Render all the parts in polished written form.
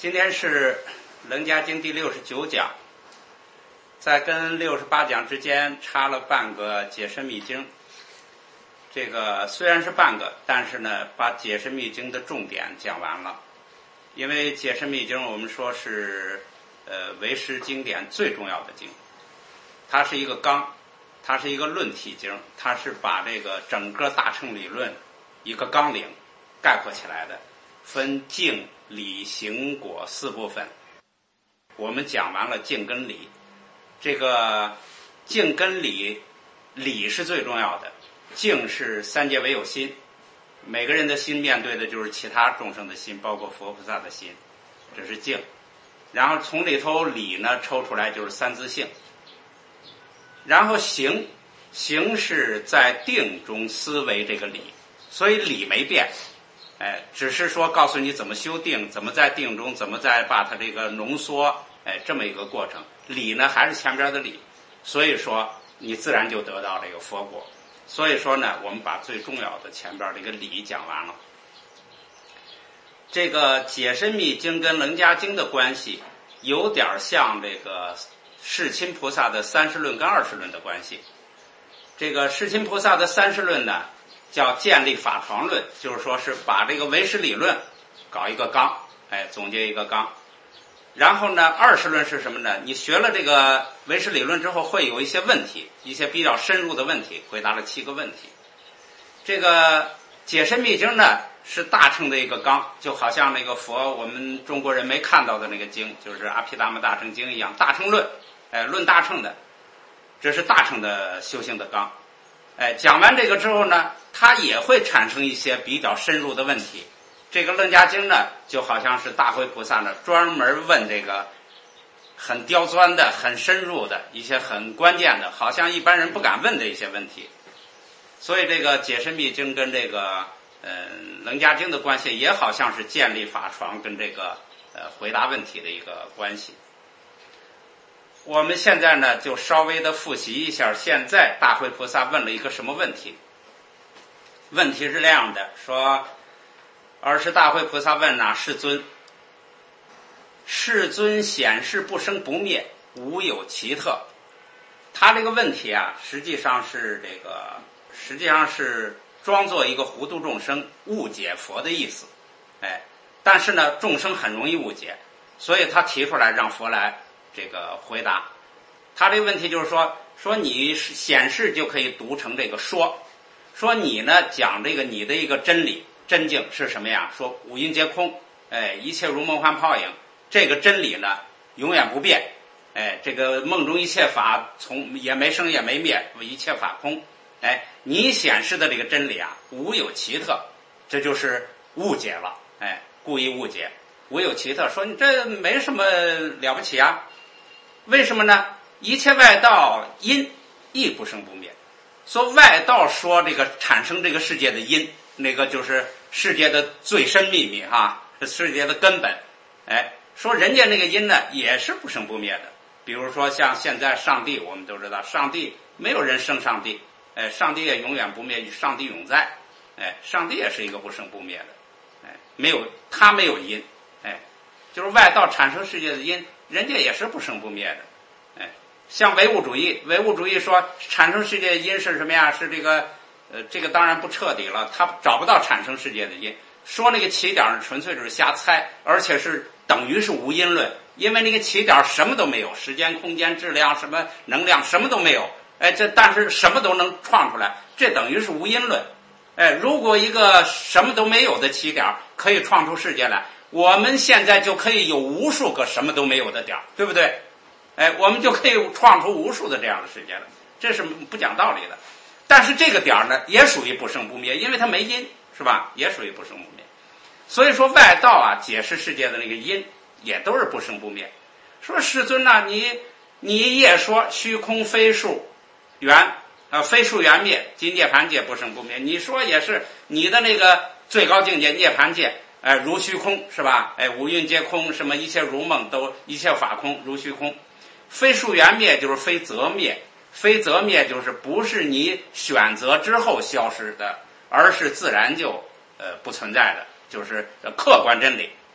今天是《楞伽经》第69讲，在跟68讲之间插了半个解深密经。这个虽然是半个，但是呢，把解深密经的重点讲完了。因为解深密经我们说是唯识经典最重要的经，它是一个纲，它是一个论体经，它是把这个整个大乘理论一个纲领概括起来的，分境、理、行、果四部分。我们讲完了境跟理，这个境跟理，理是最重要的，境是三界唯有心，每个人的心面对的就是其他众生的心，包括佛菩萨的心，这是境。然后从里头理呢抽出来就是三自性。然后行，行是在定中思维这个理，所以理没变，只是说告诉你怎么修定，怎么在定中，怎么再把它这个浓缩，这么一个过程。理呢还是前边的理，所以说你自然就得到这个佛果。所以说呢，我们把最重要的前边这个理讲完了。这个解深密经跟楞伽经的关系，有点像这个世亲菩萨的30论跟20论的关系。这个世亲菩萨的30论呢，叫建立法床论，就是说是把这个唯识理论搞一个纲，总结一个纲。然后呢，20论是什么呢？你学了这个唯识理论之后，会有一些问题，一些比较深入的问题，回答了7个问题。这个解深密经呢，是大乘的一个纲，就好像那个佛我们中国人没看到的那个经，就是阿毗达摩大乘经一样，大乘论，论大乘的，这是大乘的修行的纲。讲完这个之后呢，它也会产生一些比较深入的问题。这个楞伽经呢，就好像是大慧菩萨呢专门问这个很刁钻的、很深入的一些很关键的，好像一般人不敢问的一些问题。所以这个解深密经跟这个楞伽经的关系，也好像是建立法床跟这个回答问题的一个关系。我们现在呢，就稍微的复习一下，现在大慧菩萨问了一个什么问题？问题是这样的，说尔时大慧菩萨问呐，世尊，世尊显示不生不灭，无有奇特。他这个问题啊，实际上是装作一个糊涂众生误解佛的意思，但是呢，众生很容易误解，所以他提出来让佛来这个回答。他这个问题就是说你显示就可以读成这个说你呢讲这个你的一个真理真境是什么呀？说五蕴皆空，一切如梦幻泡影，这个真理呢永远不变，这个梦中一切法从也没生也没灭，一切法空，你显示的这个真理啊无有奇特，这就是误解了，故意误解，无有奇特，说你这没什么了不起啊。为什么呢？一切外道因亦不生不灭。说外道说这个产生这个世界的因，那个就是世界的最深秘密哈，世界的根本。说人家那个因呢也是不生不灭的。比如说像现在上帝，我们都知道上帝没有人生上帝，上帝也永远不灭，上帝永在，上帝也是一个不生不灭的，他没有因，就是外道产生世界的因，人家也是不生不灭的。像唯物主义说产生世界的因是什么呀？是这个当然不彻底了，他找不到产生世界的因，说那个起点纯粹就是瞎猜，而且是等于是无因论，因为那个起点什么都没有，时间空间质量什么能量什么都没有，但是什么都能创出来，这等于是无因论。如果一个什么都没有的起点可以创出世界来，我们现在就可以有无数个什么都没有的点，对不对？我们就可以创出无数的这样的世界来，这是不讲道理的。但是这个点呢，也属于不生不灭，因为它没因，是吧？也属于不生不灭。所以说外道啊，解释世界的那个因，也都是不生不灭。说世尊呐，你也说虚空非数缘，非数缘灭，即涅槃界不生不灭。你说也是你的那个最高境界涅槃界，如虚空，是吧？五蕴皆空，什么一切如梦，都一切法空，如虚空。非数缘灭就是非择灭，非择灭就是不是你选择之后消失的，而是自然就不存在的，就是客观真理。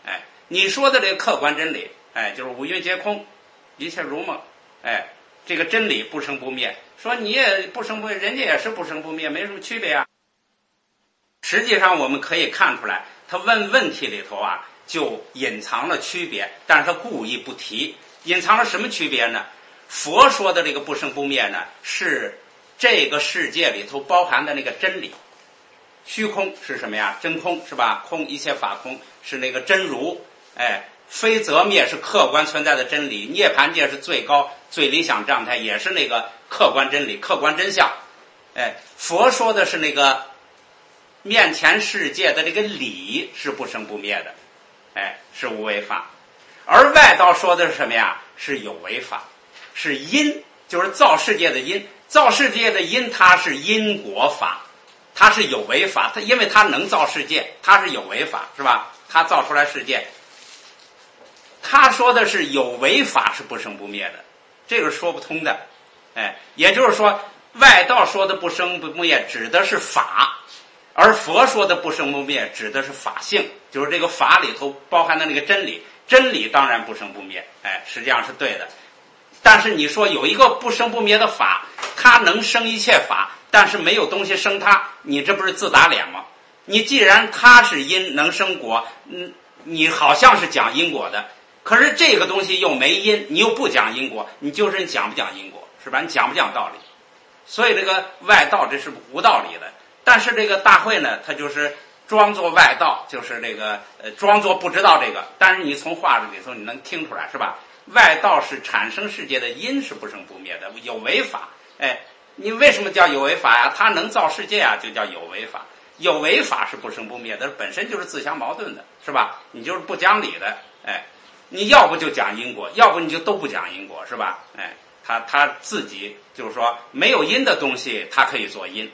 你说的这个客观真理，就是五蕴皆空，一切如梦，这个真理不生不灭。说你也不生不灭，人家也是不生不灭，没什么区别啊。实际上我们可以看出来，他问问题里头啊，就隐藏了区别，但是他故意不提。隐藏了什么区别呢？佛说的这个不生不灭呢，是这个世界里头包含的那个真理。虚空是什么呀？真空是吧？空，一切法空，是那个真如。非则灭是客观存在的真理，涅槃界是最高最理想状态，也是那个客观真理、客观真相。佛说的是那个面前世界的这个理是不生不灭的，是无为法。而外道说的是什么呀？是有为法，是因，就是造世界的因。造世界的因，它是因果法，它是有为法。它因为它能造世界，它是有为法，是吧？它造出来世界。他说的是有为法是不生不灭的，这个说不通的。也就是说，外道说的不生不灭指的是法，而佛说的不生不灭指的是法性，就是这个法里头包含的那个真理。真理当然不生不灭，实际上是对的。但是你说有一个不生不灭的法，它能生一切法，但是没有东西生它，你这不是自打脸吗？你既然它是因能生果，你好像是讲因果的。可是这个东西又没因，你又不讲因果，你就是你讲不讲因果，是吧？你讲不讲道理？所以这个外道这是无道理的。但是这个大会呢，他就是装作外道，就是这个装作不知道这个。但是你从话里头你能听出来，是吧？外道是产生世界的因是不生不灭的，有为法。你为什么叫有为法呀？它能造世界啊，就叫有为法。有为法是不生不灭的，本身就是自相矛盾的，是吧？你就是不讲理的，你要不就讲因果，要不你就都不讲因果，是吧？他自己就是说没有因的东西，它可以做因，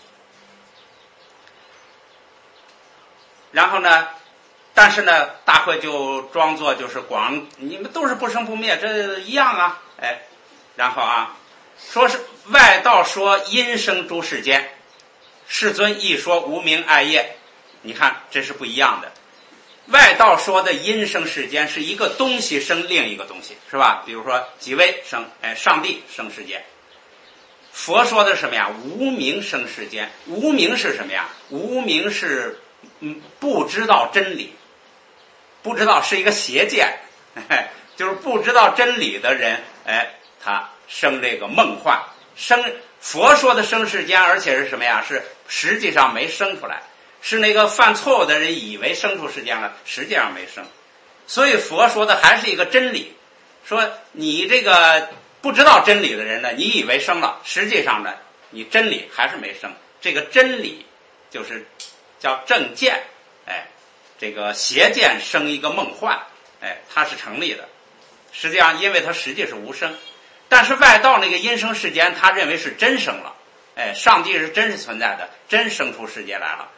然后呢，但是呢，大会就装作就是广，你们都是不生不灭，这一样啊，然后啊，说是外道说因生诸世间，世尊亦说无明爱业，你看这是不一样的。外道说的因生世间是一个东西生另一个东西，是吧？比如说几位生，上帝生世间。佛说的是什么呀？无明生世间。无明是什么呀？无明是不知道真理，不知道是一个邪见，就是不知道真理的人，他生这个梦幻。佛说的生世间，而且是什么呀？是实际上没生出来。是那个犯错误的人以为生出世间了，实际上没生。所以佛说的还是一个真理，说你这个不知道真理的人呢，你以为生了，实际上呢，你真理还是没生。这个真理就是叫正见，这个邪见生一个梦幻，它是成立的。实际上，因为它实际是无生，但是外道那个因生世间，他认为是真生了，上帝是真实存在的，真生出世界来了。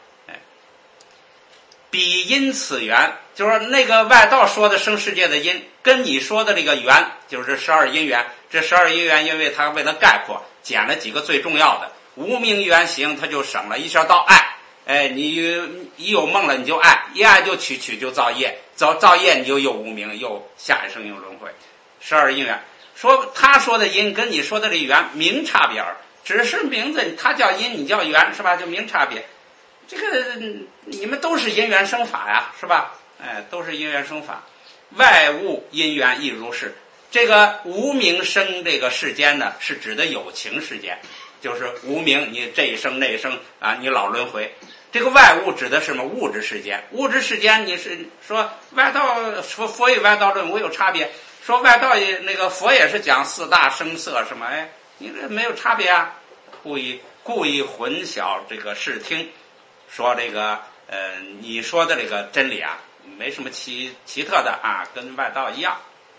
彼因此缘，就是那个外道说的生世界的因，跟你说的这个缘，就是12因缘。这12因缘，因为他为了概括，捡了几个最重要的。无明缘行，他就省了一下到爱。你一有梦了，你就爱，一爱就取就造业，造业你就又无明，又下一生又轮回。12因缘，说他说的因跟你说的这缘名差别儿，只是名字，他叫因，你叫缘，是吧？就名差别。这个你们都是因缘生法呀，是吧？都是因缘生法。外物因缘亦如是。这个无明生这个世间呢，是指的有情世间，就是无明，你这一生那一生啊，你老轮回。这个外物指的是什么？物质世间。物质世间，你是说外道说佛与外道论无有差别，说外道也那个佛也是讲四大声色什么，你这没有差别啊，故意混淆这个视听。说这个你说的这个真理啊，没什么奇特的啊，跟外道一样。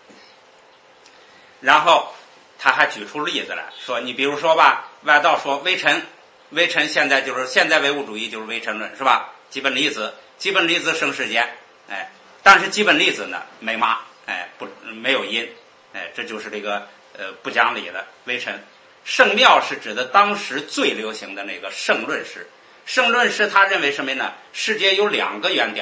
然后他还举出例子来说，你比如说吧，外道说微尘现在就是现在唯物主义就是微尘论，是吧？基本粒子生世间，但是基本粒子呢没妈，没有因，这就是这个不讲理的微尘。圣妙是指的当时最流行的那个圣论师。圣论师他认为什么呢？世界有2个原点，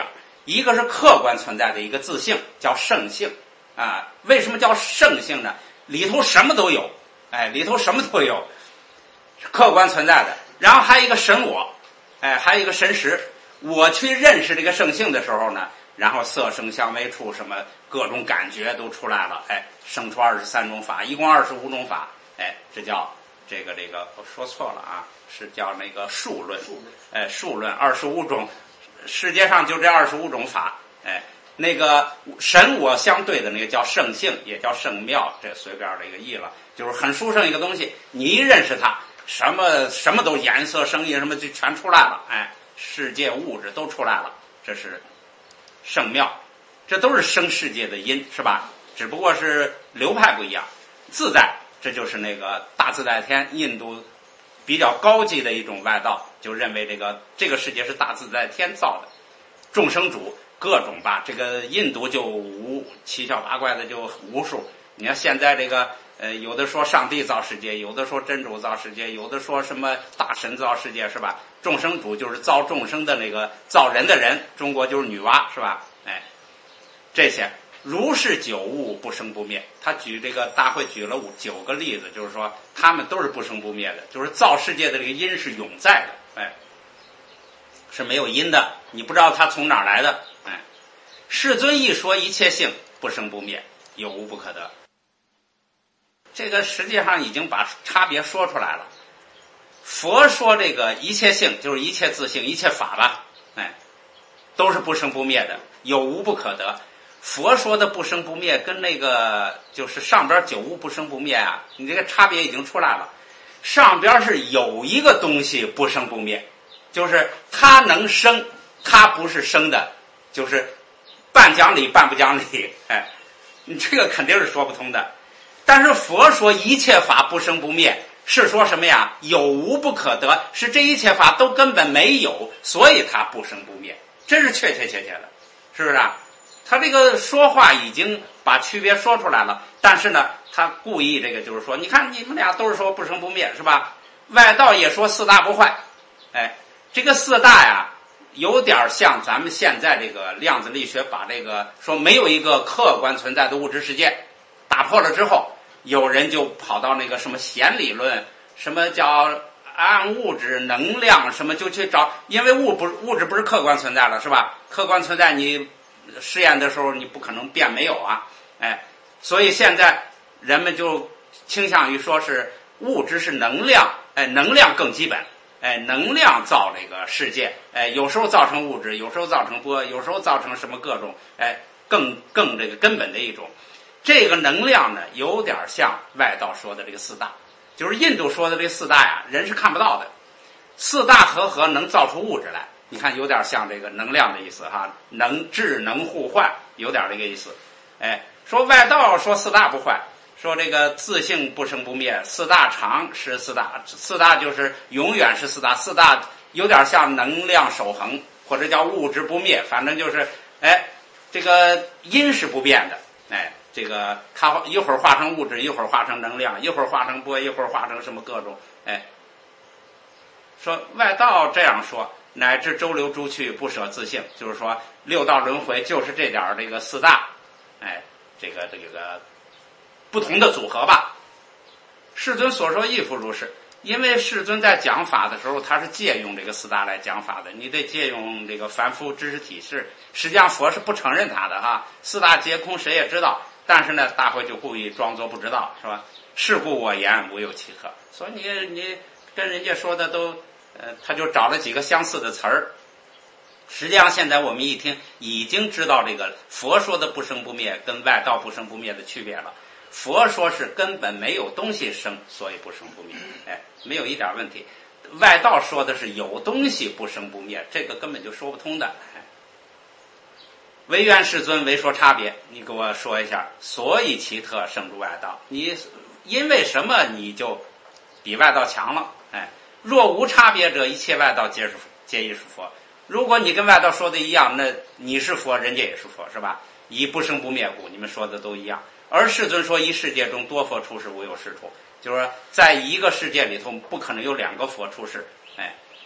一个是客观存在的一个自性，叫圣性啊。为什么叫圣性呢？里头什么都有，里头什么都有，客观存在的。然后还有一个神我，还有一个神识。我去认识这个圣性的时候呢，然后色声香味触什么各种感觉都出来了，生出23种法，一共25种法，这叫这个我说错了啊，是叫那个数论，数论25种，世界上就这25种法，那个神我相对的那个叫圣性，也叫圣妙，这随便的一个译了，就是很殊胜一个东西，你一认识它，什么都颜色声音什么就全出来了，世界物质都出来了，这是圣妙，这都是生世界的因，是吧？只不过是流派不一样。自在，这就是那个大自在天，印度比较高级的一种外道，就认为这个世界是大自在天造的，众生主各种吧，这个印度就七窍八怪的就无数。你看现在有的说上帝造世界，有的说真主造世界，有的说什么大神造世界，是吧？众生主就是造众生的那个造人的人，中国就是女娲，是吧？这些如是九物不生不灭，他举大会举了9个例子，就是说他们都是不生不灭的，就是造世界的这个因是永在的，是没有因的，你不知道它从哪儿来的，世尊一说一切性不生不灭，有无不可得。这个实际上已经把差别说出来了。佛说这个一切性就是一切自性一切法吧，都是不生不灭的，有无不可得。佛说的不生不灭跟那个就是上边9物不生不灭啊，你这个差别已经出来了。上边是有一个东西不生不灭，就是它能生，它不是生的，就是半讲理半不讲理，你这个肯定是说不通的。但是佛说一切法不生不灭，是说什么呀？有无不可得，是这一切法都根本没有，所以它不生不灭，这是确切的，是不是啊？他这个说话已经把区别说出来了，但是呢，他故意就是说，你看你们俩都是说不生不灭，是吧？外道也说四大不坏，这个四大呀，有点像咱们现在这个量子力学把说没有一个客观存在的物质世界打破了之后，有人就跑到什么弦理论，什么叫按物质能量什么就去找，因为物质不是客观存在了，是吧？客观存在你实验的时候你不可能变没有啊，所以现在人们就倾向于说是物质是能量，能量更基本，能量造这个世界，有时候造成物质，有时候造成波，有时候造成什么各种，更这个根本的一种。这个能量呢，有点像外道说的这个四大，就是印度说的这四大呀，人是看不到的，四大合能造出物质来。你看有点像这个能量的意思哈，智能互换，有点这个意思。说外道说四大不坏，说这个自性不生不灭，四大常是四大，四大就是永远是四大，四大有点像能量守恒，或者叫物质不灭，反正就是这个因是不变的，这个它一会儿化成物质，一会儿化成能量，一会儿化成波，一会儿化成什么各种，说外道这样说，乃至周流诸趣不舍自性，就是说六道轮回就是这点这个四大，这个不同的组合吧。世尊所说亦复如是，因为世尊在讲法的时候，他是借用这个四大来讲法的，你得借用这个凡夫知识体系。实际上佛是不承认他的哈，四大皆空谁也知道，但是呢，大会就故意装作不知道，是吧？是故我言无有其可。所以你跟人家说的都，他就找了几个相似的词儿。实际上现在我们一听，已经知道这个佛说的不生不灭跟外道不生不灭的区别了。佛说是根本没有东西生，所以不生不灭，没有一点问题。外道说的是有东西不生不灭，这个根本就说不通的。唯愿世尊为说差别，你给我说一下，所以其特胜诸外道，你因为什么你就比外道强了？若无差别者，一切外道皆亦是佛。如果你跟外道说的一样，那你是佛，人家也是佛，是吧？以不生不灭故，你们说的都一样。而世尊说，一世界中多佛出世，无有是处，就是说在一个世界里头不可能有2个佛出世。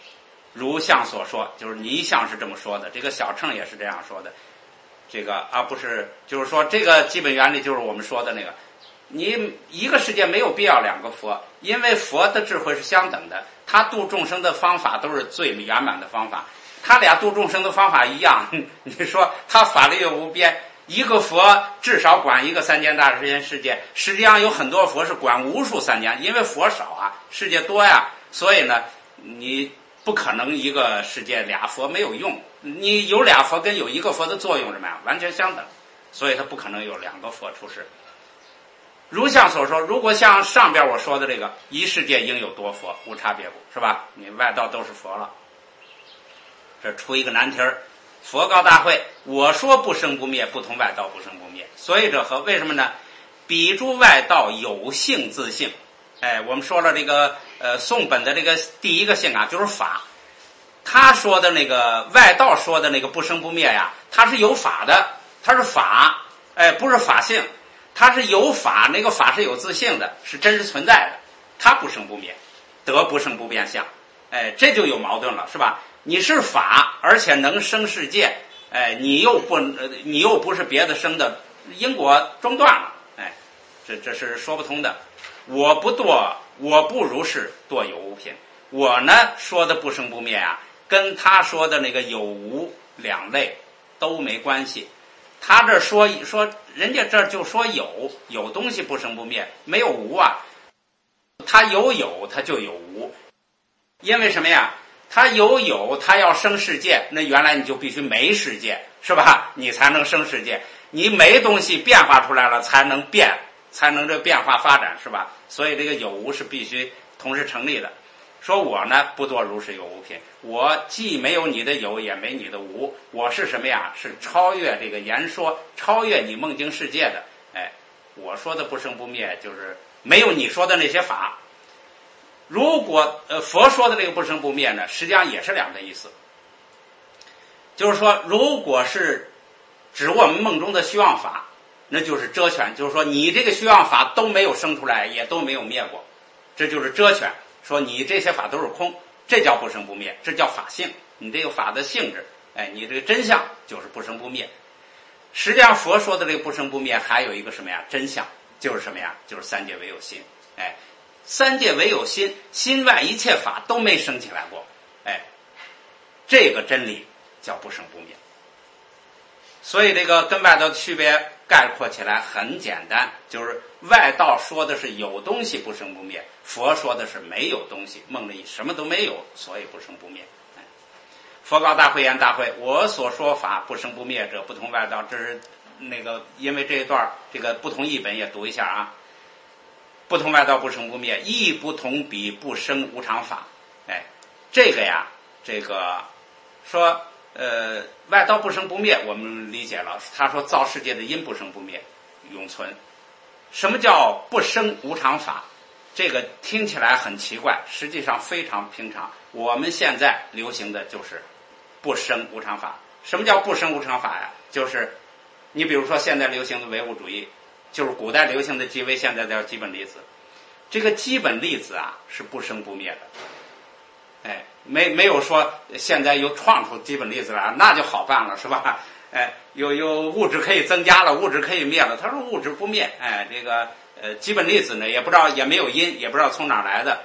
如相所说，就是倪相是这么说的，这个小乘也是这样说的。这个不是，就是说这个基本原理就是我们说的那个，你一个世界没有必要两个佛，因为佛的智慧是相等的，他度众生的方法都是最圆满的方法，他俩度众生的方法一样，你说他法力又无边，一个佛至少管一个三千大千世界，实际上有很多佛是管无数三千，因为佛少啊，世界多呀，所以呢，你不可能一个世界俩佛没有用，你有俩佛跟有一个佛的作用什么呀？完全相等，所以它不可能有两个佛出世。如相所说，如果像上边我说的这个一世界应有多佛，无差别故，是吧？你外道都是佛了，这出一个难题儿。佛告大会，我说不生不灭，不同外道不生不灭。所以这和为什么呢？彼诸外道有性自性。我们说了这个宋本的这个第一个性啊，就是法。他说的那个外道说的那个不生不灭呀，它是有法的，它是法，不是法性，它是有法，那个法是有自性的，是真实存在的，它不生不灭，得不生不变相。这就有矛盾了，是吧？你是法，而且能生世界，你又不是别的生的，因果中断了，这是说不通的。我不如是堕有无品。我呢说的不生不灭啊，跟他说的那个有无两类都没关系。他这说人家这就说有东西不生不灭，没有无啊。他有他就有无，因为什么呀？他有他要生世界，那原来你就必须没世界，是吧？你才能生世界，你没东西变化出来了才能变，才能这变化发展，是吧？所以这个有无是必须同时成立的。说我呢不多如是有无品，我既没有你的有，也没你的无，我是什么呀？是超越这个言说，超越你梦境世界的。我说的不生不灭，就是没有你说的那些法。如果佛说的这个不生不灭呢，实际上也是两个意思。就是说，如果是指我们梦中的虚妄法，那就是遮权，就是说你这个虚妄法都没有生出来，也都没有灭过，这就是遮权。说你这些法都是空，这叫不生不灭，这叫法性。你这个法的性质，你这个真相就是不生不灭。实际上佛说的这个不生不灭还有一个什么呀？真相就是什么呀？就是三界唯有心。三界唯有心，心外一切法都没生起来过。这个真理叫不生不灭。所以这个跟外道的区别概括起来很简单，就是外道说的是有东西不生不灭，佛说的是没有东西，梦里什么都没有，所以不生不灭。佛告大会言：大会，我所说法不生不灭者，不同外道。这是那个，因为这一段这个不同译本也读一下啊。不同外道不生不灭，亦不同彼不生无常法。这个呀，这个说外道不生不灭，我们理解了。他说造世界的因不生不灭，永存。什么叫不生无常法？这个听起来很奇怪，实际上非常平常。我们现在流行的就是不生无常法。什么叫不生无常法呀？就是你比如说现在流行的唯物主义，就是古代流行的即为现在叫基本粒子。这个基本粒子啊是不生不灭的。没有说现在又创出基本粒子来，那就好办了，是吧？有物质可以增加了，物质可以灭了。他说物质不灭，这个基本粒子呢也不知道，也没有因，也不知道从哪来的。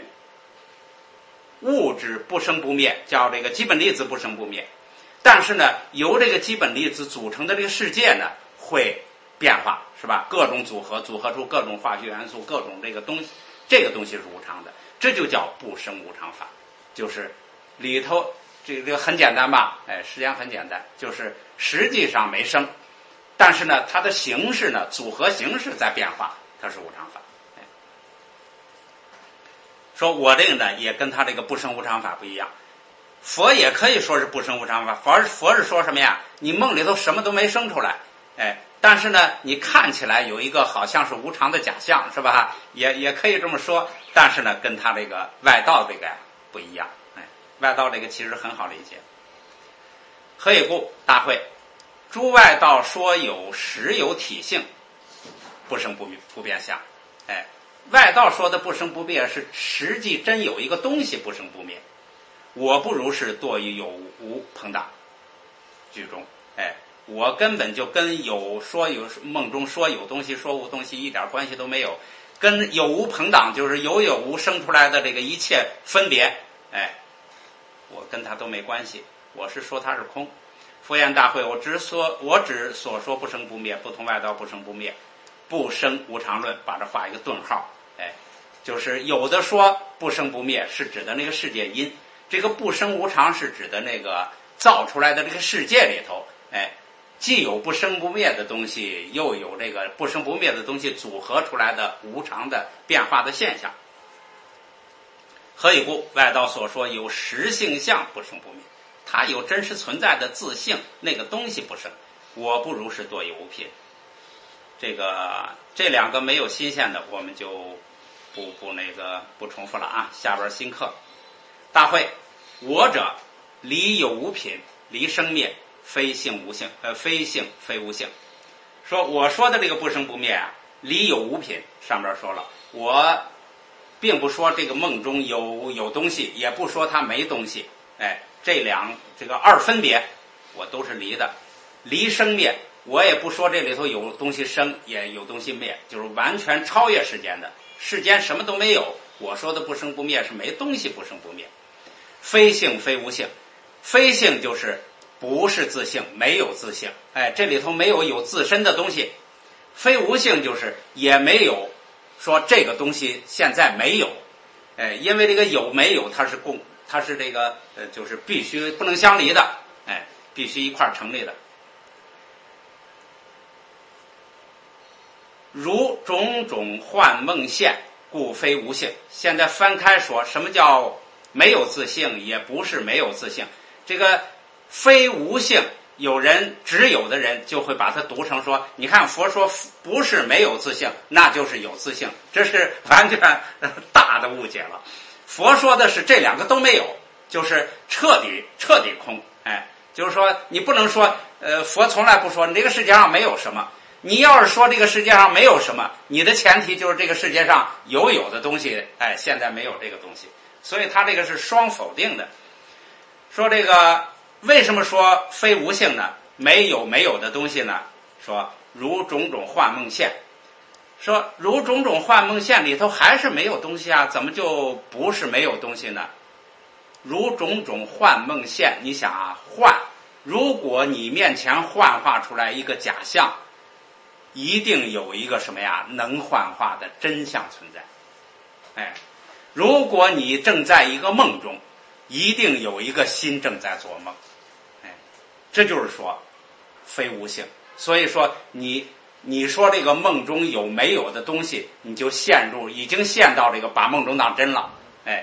物质不生不灭，叫这个基本粒子不生不灭。但是呢，由这个基本粒子组成的这个世界呢会变化，是吧？各种组合出各种化学元素，各种这个东西，这个东西是无常的，这就叫不生无常法。就是里头这个很简单吧？实际上很简单，就是实际上没生，但是呢，它的形式呢，组合形式在变化，它是无常法。说我这个呢，也跟他这个不生无常法不一样。佛也可以说是不生无常法，佛是说什么呀？你梦里头什么都没生出来，但是呢，你看起来有一个好像是无常的假象，是吧？也可以这么说，但是呢，跟他这个外道这个不一样。外道这个其实很好理解。何以故？大会，诸外道说有实有体性，不生不变相。外道说的不生不灭是实际真有一个东西不生不灭。 我不如是多于有无朋党句中，我根本就跟有梦中说有东西说无东西一点关系都没有，跟有无朋党就是有无生出来的这个一切分别，我跟他都没关系，我是说它是空。佛言大会，我只所说不生不灭，不同外道不生不灭，不生无常论，把这画一个顿号，就是有的说不生不灭是指的那个世界因，这个不生无常是指的那个造出来的这个世界里头，既有不生不灭的东西，又有这个不生不灭的东西组合出来的无常的变化的现象。何以故？外道所说有实性相不生不灭，它有真实存在的自性，那个东西不生。我不如是多有无品。这两个没有新鲜的，我们就不重复了啊。下边新课。大会，我者离有无品，离生灭，非性无性，非性非无性。说我说的这个不生不灭啊，离有无品，上边说了，我并不说这个梦中有东西，也不说它没东西，这个二分别我都是离的。离生灭，我也不说这里头有东西生也有东西灭，就是完全超越世间的，世间什么都没有，我说的不生不灭是没东西不生不灭。非性非无性，非性就是不是自性，没有自性，这里头没有自身的东西。非无性就是也没有说这个东西现在没有，因为这个有没有它是这个就是必须不能相离的，必须一块成立的。如种种幻梦现，故非无性。现在翻开说，什么叫没有自性，也不是没有自性。这个非无性，只有的人就会把它读成说，你看佛说不是没有自性，那就是有自性，这是完全大的误解了。佛说的是这两个都没有，就是彻底空。就是说你不能说佛从来不说你这个世界上没有什么。你要是说这个世界上没有什么，你的前提就是这个世界上有的东西，现在没有这个东西，所以它这个是双否定的。说这个为什么说非无性呢？没有的东西呢？说如种种幻梦现，说如种种幻梦现里头还是没有东西啊，怎么就不是没有东西呢？如种种幻梦现，你想啊，如果你面前幻化出来一个假象，一定有一个什么呀？能幻化的真相存在。如果你正在一个梦中，一定有一个心正在做梦。这就是说非无性。所以说你说这个梦中有没有的东西，你就已经陷到这个把梦中当真了。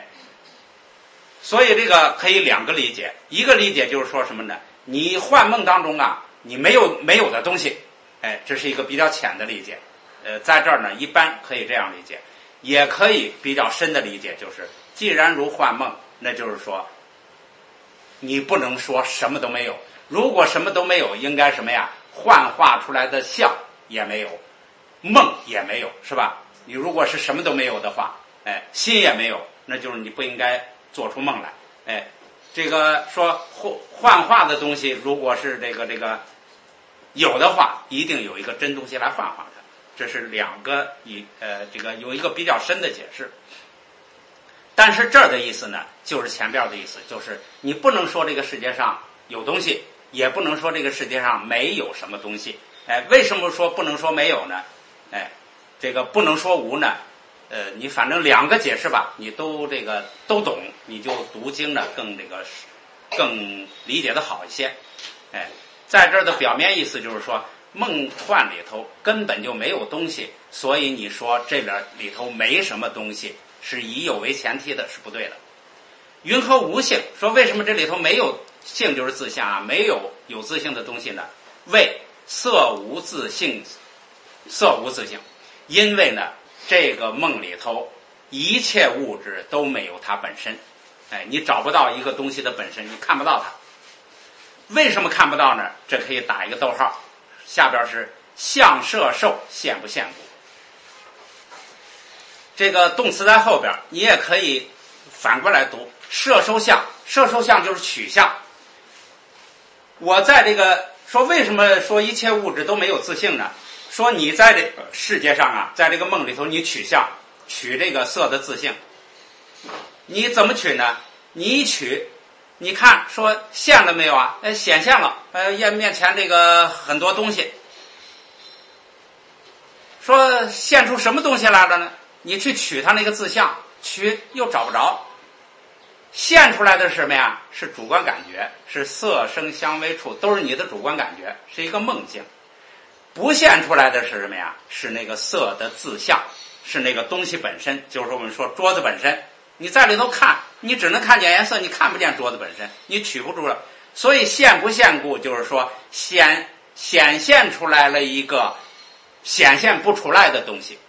所以这个可以两个理解，一个理解就是说什么呢？你幻梦当中啊，你没有的东西。这是一个比较浅的理解，在这儿呢，一般可以这样理解，也可以比较深的理解，就是既然如幻梦，那就是说，你不能说什么都没有。如果什么都没有，应该什么呀？幻化出来的相也没有，梦也没有，是吧？你如果是什么都没有的话，心也没有，那就是你不应该做出梦来。这个说幻化的东西，如果是这个。有的话，一定有一个真东西来幻化它，这是两个这个有一个比较深的解释。但是这儿的意思呢，就是前边的意思，就是你不能说这个世界上有东西，也不能说这个世界上没有什么东西。为什么说不能说没有呢？这个不能说无呢？你反正两个解释吧，你都懂，你就读经呢更理解的好一些。在这儿的表面意思就是说，梦幻里头根本就没有东西，所以你说这里头没什么东西，是以有为前提的，是不对的。云何无性？说为什么这里头没有性就是自性啊？没有自性的东西呢？为色无自性，因为呢，这个梦里头一切物质都没有它本身，你找不到一个东西的本身，你看不到它。为什么看不到呢？这可以打一个逗号，下边是相摄受现不现故。这个动词在后边，你也可以反过来读， 摄受相，摄受相就是取相。我在这个说为什么说一切物质都没有自性呢？说你在这个世界上啊，在这个梦里头你取相，取这个色的自性，你怎么取呢？你一取，你看说现了没有啊？显现了，面前这个很多东西，说现出什么东西来了呢？你去取它那个自相，取又找不着，现出来的是什么呀？是主观感觉，是色声香味触，都是你的主观感觉，是一个梦境。不现出来的是什么呀？是那个色的自相，是那个东西本身，就是我们说桌子本身。你在里头看，你只能看见颜色，你看不见桌子本身，你取不住了。所以现不现故，就是说显现出来了一个显现不出来的东西。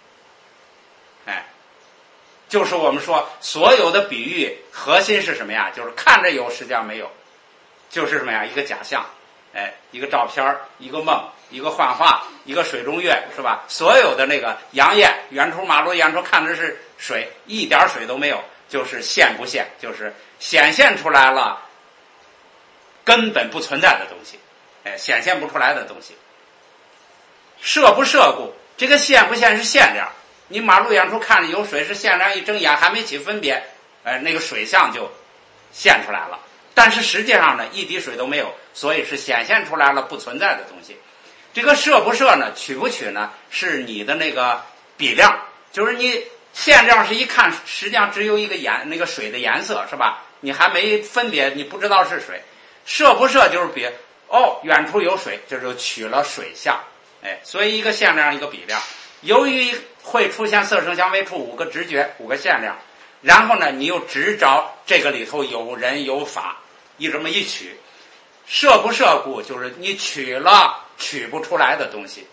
就是我们说所有的比喻核心是什么呀？就是看着有，实际上没有，就是什么呀？一个假象，一个照片，一个梦，一个幻化，一个水中月，是吧？所有的那个阳焰，远处马路远处看着是水，一点水都没有，就是现不现，就是显现出来了根本不存在的东西，显现不出来的东西。摄不摄故，这个现不现是现量。你马路远处看着有水是现量，一睁眼还没起分别，那个水相就现出来了。但是实际上呢，一滴水都没有，所以是显现出来了不存在的东西。这个摄不摄呢，取不取呢，是你的那个比量，就是你现量是一看，实际上只有一个那个水的颜色，是吧？你还没分别，你不知道是水。摄不摄就是比远处有水，这就取了水相，所以一个现量一个比量。由于会出现色声香味触5个直觉5个现量，然后呢你又只找这个里头有人有法，这么一取，摄不摄故就是你取了取不出来的东西，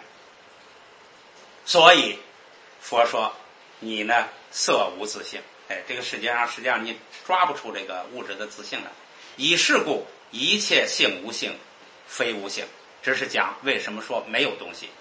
所以佛说你呢色无自性，这个世界上实际上你抓不出这个物质的自性来。以是故一切性无性非无性，这是讲为什么说没有东西，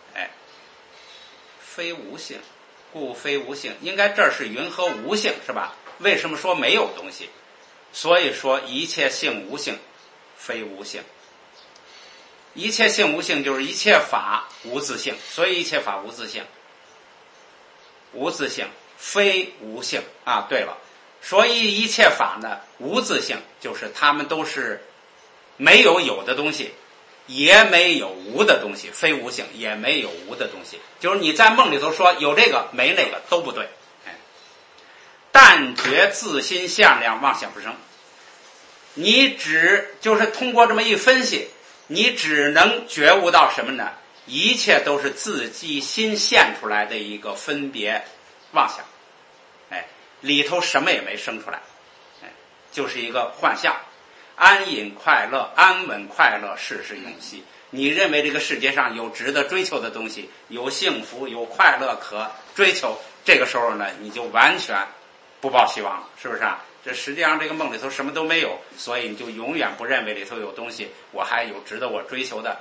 非无性故非无性，应该这是云何无性，是吧？为什么说没有东西？所以说一切性无性非无性，一切性无性就是一切法无自性，所以一切法无自性，无自性非无性啊。对了，所以一切法呢无自性，就是它们都是没有有的东西，也没有无的东西，非无性也没有无的东西，就是你在梦里头说有这个没那个都不对。但觉自心向量妄想不生，你就是通过这么一分析，你只能觉悟到什么呢？一切都是自己心现出来的一个分别妄想，里头什么也没生出来，就是一个幻象。安隐快乐，安稳快乐，世事永息。你认为这个世界上有值得追求的东西，有幸福有快乐可追求，这个时候呢你就完全不抱希望了，是不是啊？这实际上这个梦里头什么都没有，所以你就永远不认为里头有东西，我还有值得我追求的。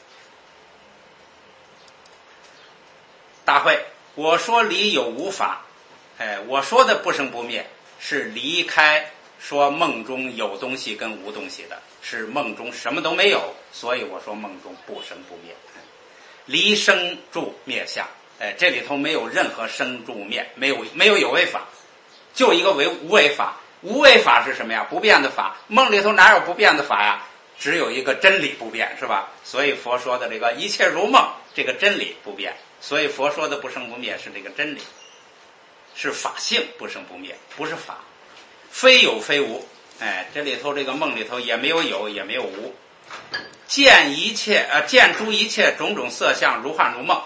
大会我说理有无法，我说的不生不灭是离开说梦中有东西跟无东西的，是梦中什么都没有，所以我说梦中不生不灭，离生住灭相，这里头没有任何生住灭，没有有为法，就一个无为法。无为法是什么呀？不变的法。梦里头哪有不变的法呀？只有一个真理不变，是吧？所以佛说的这个一切如梦，这个真理不变，所以佛说的不生不灭是这个真理，是法性不生不灭，不是法。非有非无，这里头这个梦里头也没有有也没有无。见诸一切种种色相如幻如梦，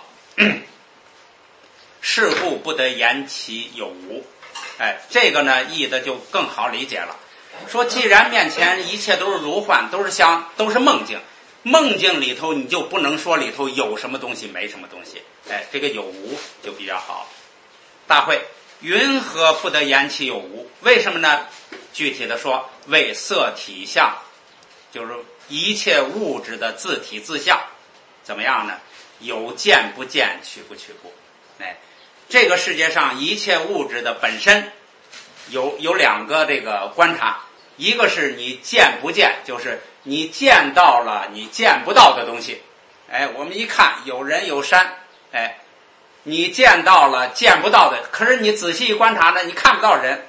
是故不得言其有无。这个呢译的就更好理解了。说既然面前一切都是如幻，都是梦境，梦境里头你就不能说里头有什么东西没什么东西，这个有无就比较好。大会云何不得言其有无？为什么呢？具体的说，为色体相，就是一切物质的自体自相，怎么样呢？有见不见，取不取故。这个世界上一切物质的本身有两个这个观察，一个是你见不见，就是你见到了你见不到的东西。我们一看有人有山，你见到了见不到的，可是你仔细一观察呢，你看不到人，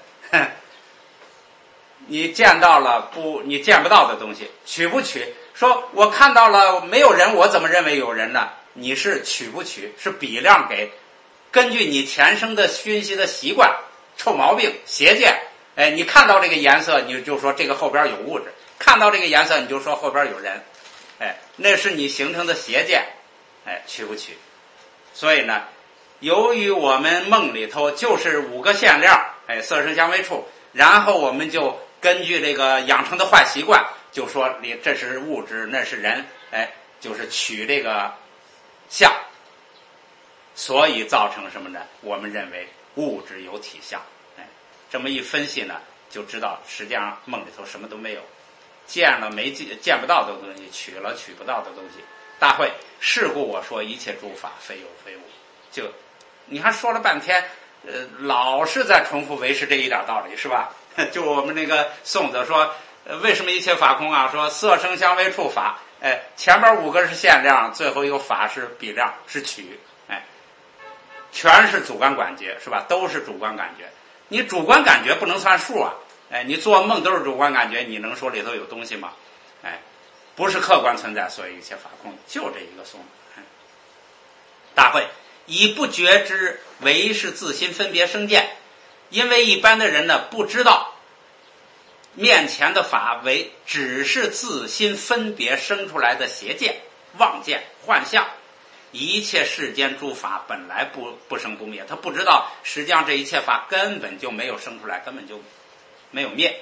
你见到了你见不到的东西，取不取？说我看到了没有人，我怎么认为有人呢？你是取不取？是比量给，根据你前生的熏习的习惯、臭毛病、邪见，你看到这个颜色，你就说这个后边有物质；看到这个颜色，你就说后边有人。那是你形成的邪见，取不取？所以呢，由于我们梦里头就是5个限量，色声香味触，然后我们就根据这个养成的坏习惯，就说你这是物质，那是人，就是取这个相，所以造成什么呢？我们认为物质有体相，这么一分析呢，就知道实际上梦里头什么都没有，见了没见不到的东西，取了取不到的东西。大会是故我说一切诸法非有非无，就你看说了半天，老是在重复唯识这一点道理，是吧？就我们那个宋子说，为什么一切法空啊？说色声香味触法，前边5个是限量，最后一个法是比量，是取，全是主观感觉，是吧？都是主观感觉。你主观感觉不能算数啊！你做梦都是主观感觉，你能说里头有东西吗？不是客观存在，所以一切法空，就这一个宋。大会以不觉知为是自心分别生见，因为一般的人呢不知道面前的法为只是自心分别生出来的邪见、妄见、幻象，一切世间诸法本来不生不灭，他不知道实际上这一切法根本就没有生出来，根本就没有灭。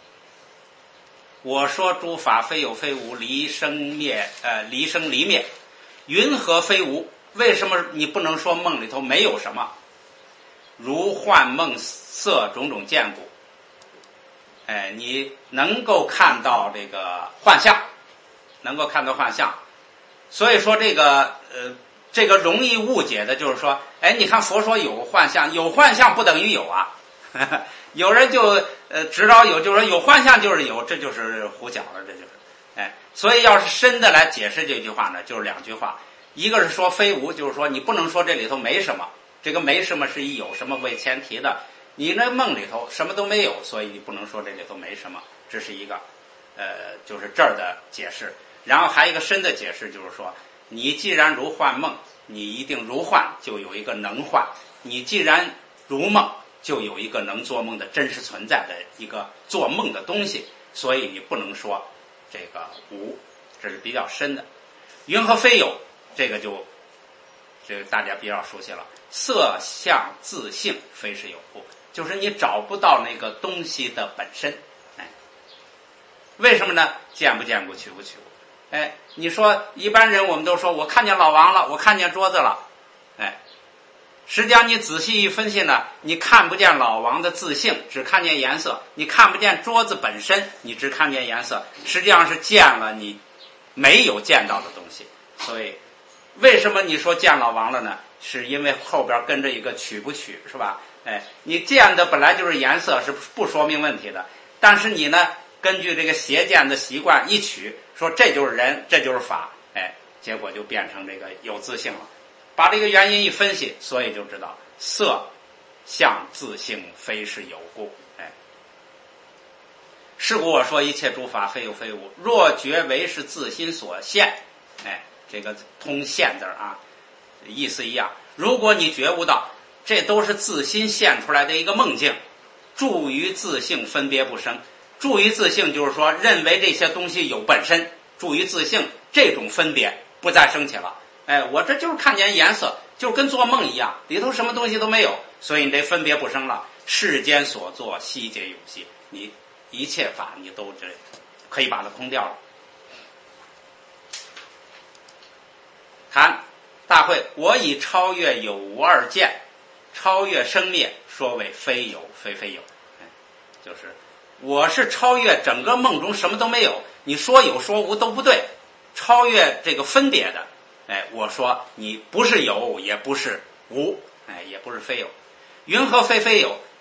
我说诸法非有非无，离生离灭，云何非无？为什么你不能说梦里头没有什么？如幻梦色种种见故，你能够看到这个幻象，能够看到幻象。所以说这个容易误解的就是说，你看佛说有幻象，有幻象不等于有啊。有人就指导有，就是说有幻象就是有，这就是胡讲了，这就是。所以要是深的来解释这句话呢，就是2句话。一个是说非无，就是说你不能说这里头没什么，这个没什么是以有什么为前提的。你那梦里头什么都没有，所以你不能说这里头没什么，这是一个就是这儿的解释。然后还有一个深的解释，就是说你既然如幻梦，你一定如幻，就有一个能幻；你既然如梦，就有一个能做梦的真实存在的一个做梦的东西，所以你不能说这个无，这是比较深的。云何非有？这个大家比较熟悉了，色相自性非是有故，就是你找不到那个东西的本身。为什么呢？见不见故，取不取故。你说一般人我们都说我看见老王了，我看见桌子了，实际上你仔细一分析呢，你看不见老王的自性，只看见颜色；你看不见桌子本身，你只看见颜色。实际上是见了你没有见到的东西。所以为什么你说见老王了呢？是因为后边跟着一个取不取，是吧？你见的本来就是颜色，是不说明问题的。但是你呢，根据这个邪见的习惯一取，说这就是人，这就是法，结果就变成这个有自性了。把这个原因一分析，所以就知道色相自性非是有故。是故我说一切诸法非有非无，若觉为是自心所现，这个通现字啊，意思一样。如果你觉悟到这都是自心现出来的一个梦境，住于自性分别不生。住于自性就是说认为这些东西有本身，住于自性这种分别不再升起了。我这就是看见颜色，就是跟做梦一样，里头什么东西都没有，所以你这分别不生了。世间所作悉皆有悉，你一切法你都可以把它空掉了。谈大会，我以超越有无二见，超越生灭，说为非有非非有。就是我是超越整个梦中什么都没有，你说有说无都不对，超越这个分别的。我说你不是有，也不是无，也不是非有。云何非非有？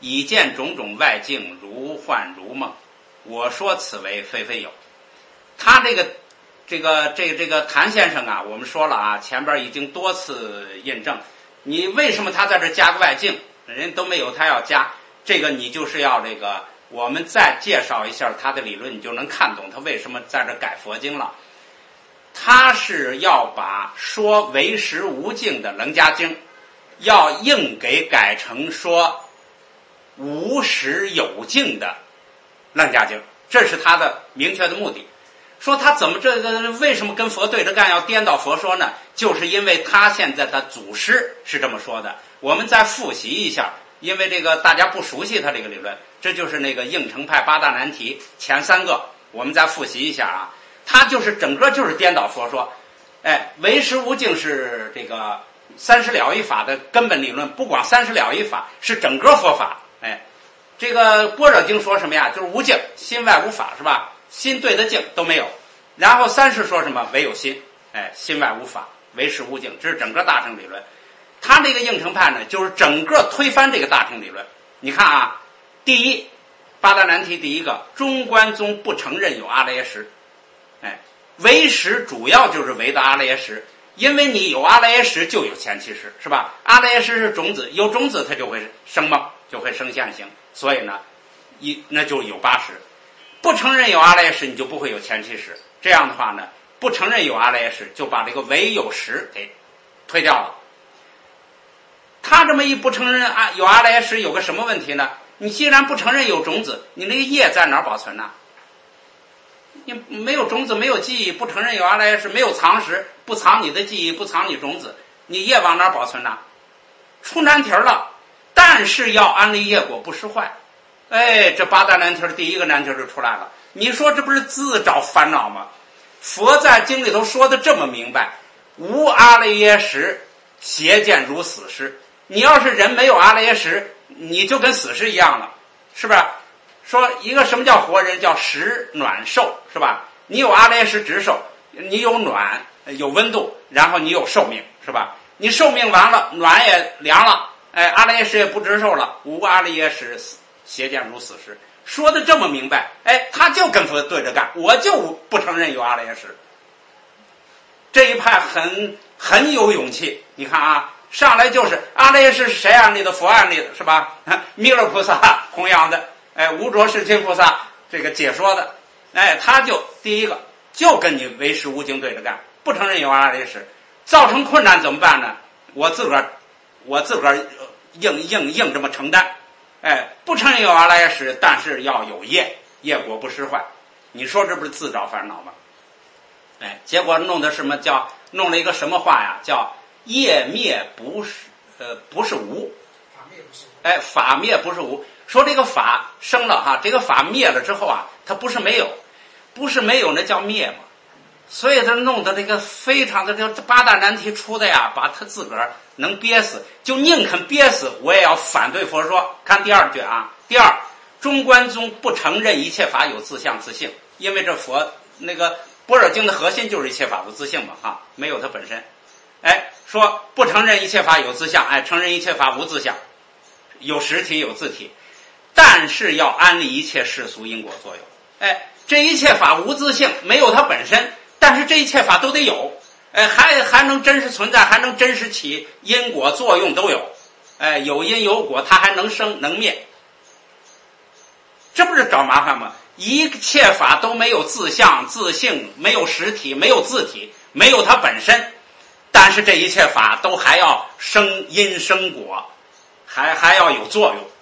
已见种种外境，如幻如梦。我说此为非非有。他这个谭先生啊，我们说了啊，前边已经多次印证。你为什么他在这加个外境？人都没有，他要加这个，你就是要这个。我们再介绍一下他的理论，你就能看懂他为什么在这改佛经了。他是要把说唯识无境的楞伽经，要硬给改成说无实有境的楞伽经，这是他的明确的目的。说他怎么为什么跟佛对着干，要颠倒佛说呢？就是因为他现在的祖师是这么说的。我们再复习一下，因为这个大家不熟悉他这个理论，这就是那个应成派八大难题前三个，我们再复习一下啊。他就是整个就是颠倒佛说，唯识无境是这个三十了义法的根本理论，不光三十了义法，是整个佛法。这个般若经说什么呀？就是无境，心外无法，是吧？心对的境都没有。然后三十说什么？唯有心，心外无法，唯识无境，这是整个大乘理论。他这个应成派呢，就是整个推翻这个大乘理论。你看啊，第一，八大难题第一个，中观宗不承认有阿赖耶识。唯识主要就是唯的阿赖耶识，因为你有阿赖耶识就有前七识，是吧？阿赖耶识是种子，有种子它就会生梦，就会生现行，所以呢，那就有八识。不承认有阿赖耶识，你就不会有前七识。这样的话呢，不承认有阿赖耶识，就把这个唯有识给推掉了。他这么一不承认有阿赖耶识，有个什么问题呢？你既然不承认有种子，你那个业在哪儿保存呢？你没有种子，没有记忆，不承认有阿赖耶识，没有藏识，不藏你的记忆，不藏你种子，你业往哪儿保存呢？出难题了。但是要安立业果不失坏。这八大难题第一个难题就出来了。你说这不是自找烦恼吗？佛在经里头说的这么明白，无阿赖耶识，邪见如死尸。你要是人没有阿赖耶识，你就跟死尸一样了，是不是？说一个什么叫活人，叫时暖寿，是吧？你有阿赖耶识直寿，你有暖有温度，然后你有寿命，是吧？你寿命完了，暖也凉了，阿赖耶识也不直寿了，无阿赖耶识，邪见如死尸。说的这么明白，他就跟佛对着干，我就不承认有阿赖耶识。这一派很有勇气。你看啊，上来就是阿赖耶识是谁安立的？佛安立的，是吧？弥勒菩萨弘扬的，无着世亲菩萨这个解说的，他就第一个就跟你唯识无境对着干，不承认有阿赖耶识，造成困难怎么办呢？我自个儿硬这么承担。不承认有阿赖耶识，但是要有业果不失坏。你说这不是自找烦恼吗？结果弄的什么叫弄了一个什么话呀？叫业灭不是无，法灭不是无。说这个法生了哈，这个法灭了之后啊，它不是没有，那叫灭嘛。所以他弄的这个非常的这八大难题出的呀，把他自个儿能憋死，就宁肯憋死，我也要反对佛说。看第二句啊，第二，中观宗不承认一切法有自相自性，因为这佛那个般若经的核心就是一切法无自性嘛，没有它本身。说不承认一切法有自相，承认一切法无自相，有实体有自体，但是要安立一切世俗因果作用。这一切法无自性，没有它本身。但是这一切法都得有，还能真实存在，还能真实起因果作用都有，有因有果，它还能生能灭，这不是找麻烦吗？一切法都没有自相自性，没有实体，没有自体，没有它本身，但是这一切法都还要生因生果，还要有作用。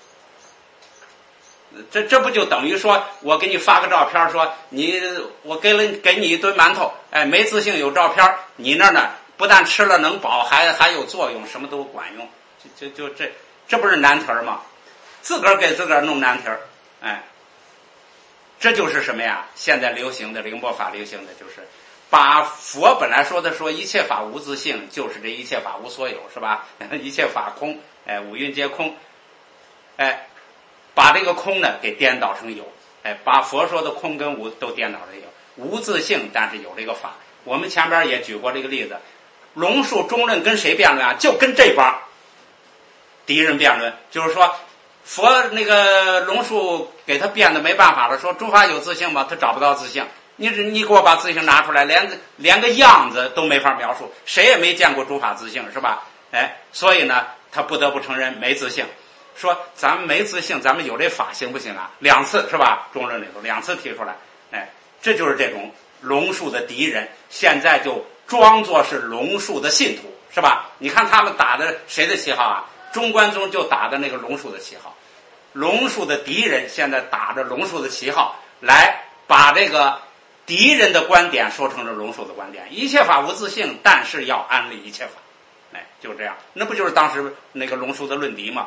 这不就等于说我给你发个照片，说我给你一堆馒头，没自性有照片，你那呢不但吃了能饱，还有作用，什么都管用，这不是难题吗？自个儿给自个儿弄难题，这就是什么呀？现在流行的这个末法流行的就是把佛本来说一切法无自性，就是这一切法无所有，是吧？一切法空，五蕴皆空，把这个空呢给颠倒成有，把佛说的空跟无都颠倒成有，无自性，但是有这个法。我们前边也举过这个例子，龙树中论跟谁辩论啊？就跟这帮敌人辩论，就是说佛那个龙树给他变得没办法了，说诸法有自性吗？他找不到自性。你给我把自性拿出来，连个样子都没法描述，谁也没见过诸法自性，是吧？所以呢，他不得不承认没自性。说咱们没自性，咱们有这法行不行啊？2次是吧？中论里头2次提出来，这就是这种龙树的敌人，现在就装作是龙树的信徒，是吧？你看他们打的谁的旗号啊？中观宗就打的那个龙树的旗号，龙树的敌人现在打着龙树的旗号，来把这个敌人的观点说成了龙树的观点。一切法无自性，但是要安立一切法，就这样。那不就是当时那个龙树的论敌吗？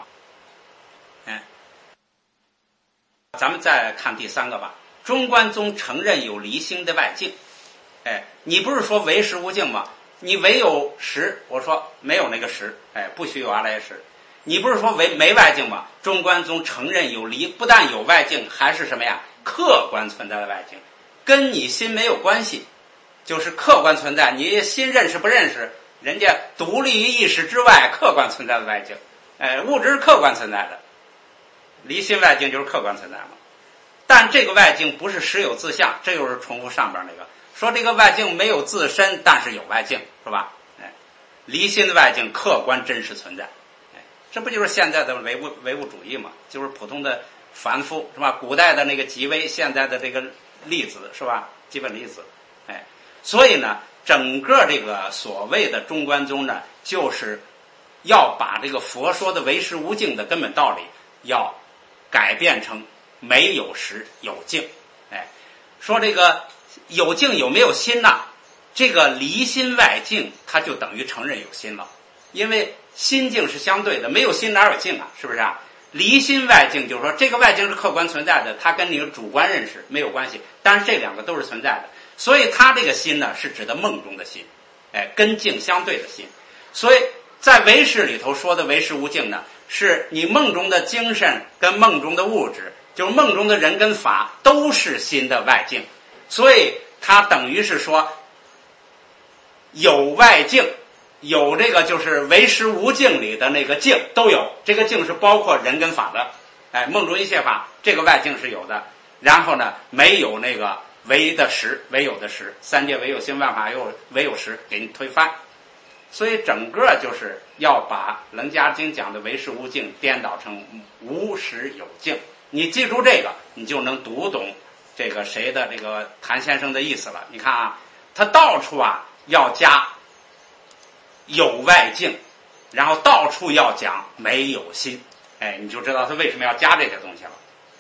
咱们再看第3个吧。中观宗承认有离心的外境，你不是说唯识无境吗？你唯有识，我说没有那个识，不许有阿赖识。你不是说没外境吗？中观宗承认有离，不但有外境，还是什么呀？客观存在的外境，跟你心没有关系，就是客观存在。你心认识不认识，人家独立于意识之外，客观存在的外境。物质是客观存在的，离心外境就是客观存在嘛。但这个外境不是实有自相，这又是重复上边那个，说这个外境没有自身，但是有外境，是吧？离心的外境客观真实存在，这不就是现在的唯物主义嘛？就是普通的凡夫，是吧？古代的那个极微，现在的这个粒子，是吧？基本粒子，所以呢，整个这个所谓的中观宗呢，就是要把这个佛说的唯识无境的根本道理，要改变成没有识有境。说这个有境有没有心呢？这个离心外境，它就等于承认有心了，因为心境是相对的，没有心哪有境啊？是不是啊？离心外境就是说这个外境是客观存在的，它跟你的主观认识没有关系，但是这2个都是存在的，所以它这个心呢是指的梦中的心，跟境相对的心。所以在唯识里头说的唯识无境呢，是你梦中的精神跟梦中的物质，就是梦中的人跟法都是心的外境，所以它等于是说有外境，有这个就是唯识无境里的那个境都有，这个境是包括人跟法的，梦中一切法这个外境是有的，然后呢没有那个唯的实，唯有的实，三界唯有心，万法唯有实，给你推翻。所以整个就是要把楞伽经讲的唯识无境颠倒成无实有境，你记住这个，你就能读懂这个谁的这个谭先生的意思了。你看啊，他到处啊要加有外境，然后到处要讲没有心，你就知道他为什么要加这些东西了。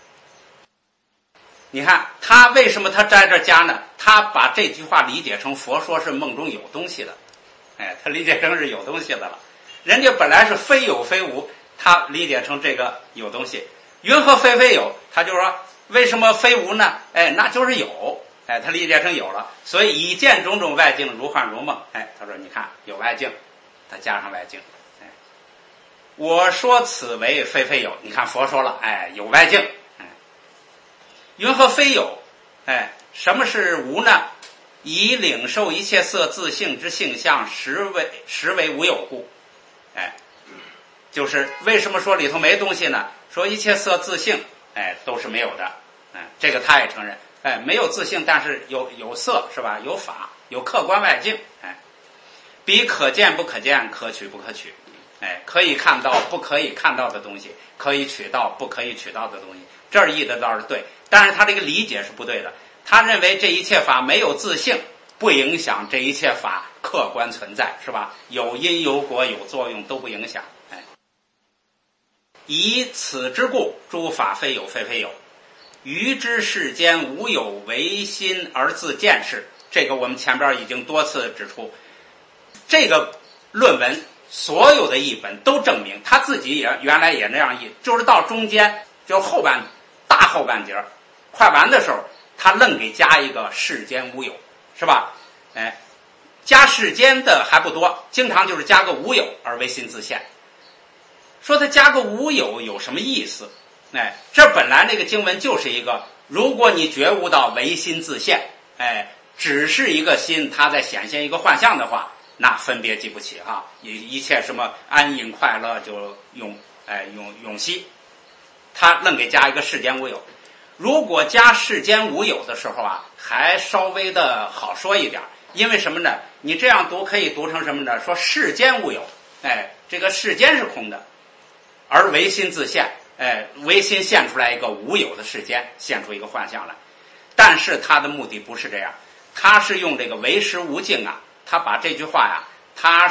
你看他为什么他在这加呢？他把这句话理解成佛说是梦中有东西的，他理解成是有东西的了。人家本来是非有非无，他理解成这个有东西。云何非非有？他就说为什么非无呢？那就是有，他理解成有了。所以以见种种外境如幻如梦，他说你看有外境，他加上外境，我说此为非非有，你看佛说了，有外境，云何非有？什么是无呢？以领受一切色自性之性相，实为无有故。就是为什么说里头没东西呢？说一切色自性，都是没有的，这个他也承认，没有自性，但是有色是吧？有法，有客观外境，比可见不可见，可取不可取，可以看到不可以看到的东西，可以取到不可以取到的东西，这儿译的倒是对，但是他这个理解是不对的。他认为这一切法没有自性，不影响这一切法客观存在，是吧？有因有果有作用都不影响。以此之故，诸法非有非非有，于之世间无有唯心而自见识。这个我们前边已经多次指出，这个论文所有的译本都证明，他自己也原来也那样译，就是到中间就大后半截快完的时候，他愣给加一个世间无有，是吧？加世间的还不多，经常就是加个无有而唯心自现。说他加个无有有什么意思？这本来那个经文就是一个，如果你觉悟到唯心自现，只是一个心，它在显现一个幻象的话，那分别记不起哈，一切什么安隐快乐就永息。 他愣给加一个世间无有。如果加世间无有的时候啊，还稍微的好说一点，因为什么呢？你这样读可以读成什么呢？说世间无有，这个世间是空的，而唯心自现，唯心现出来一个无有的世间，现出一个幻象来。但是他的目的不是这样，他是用这个唯识无境啊，他把这句话呀，他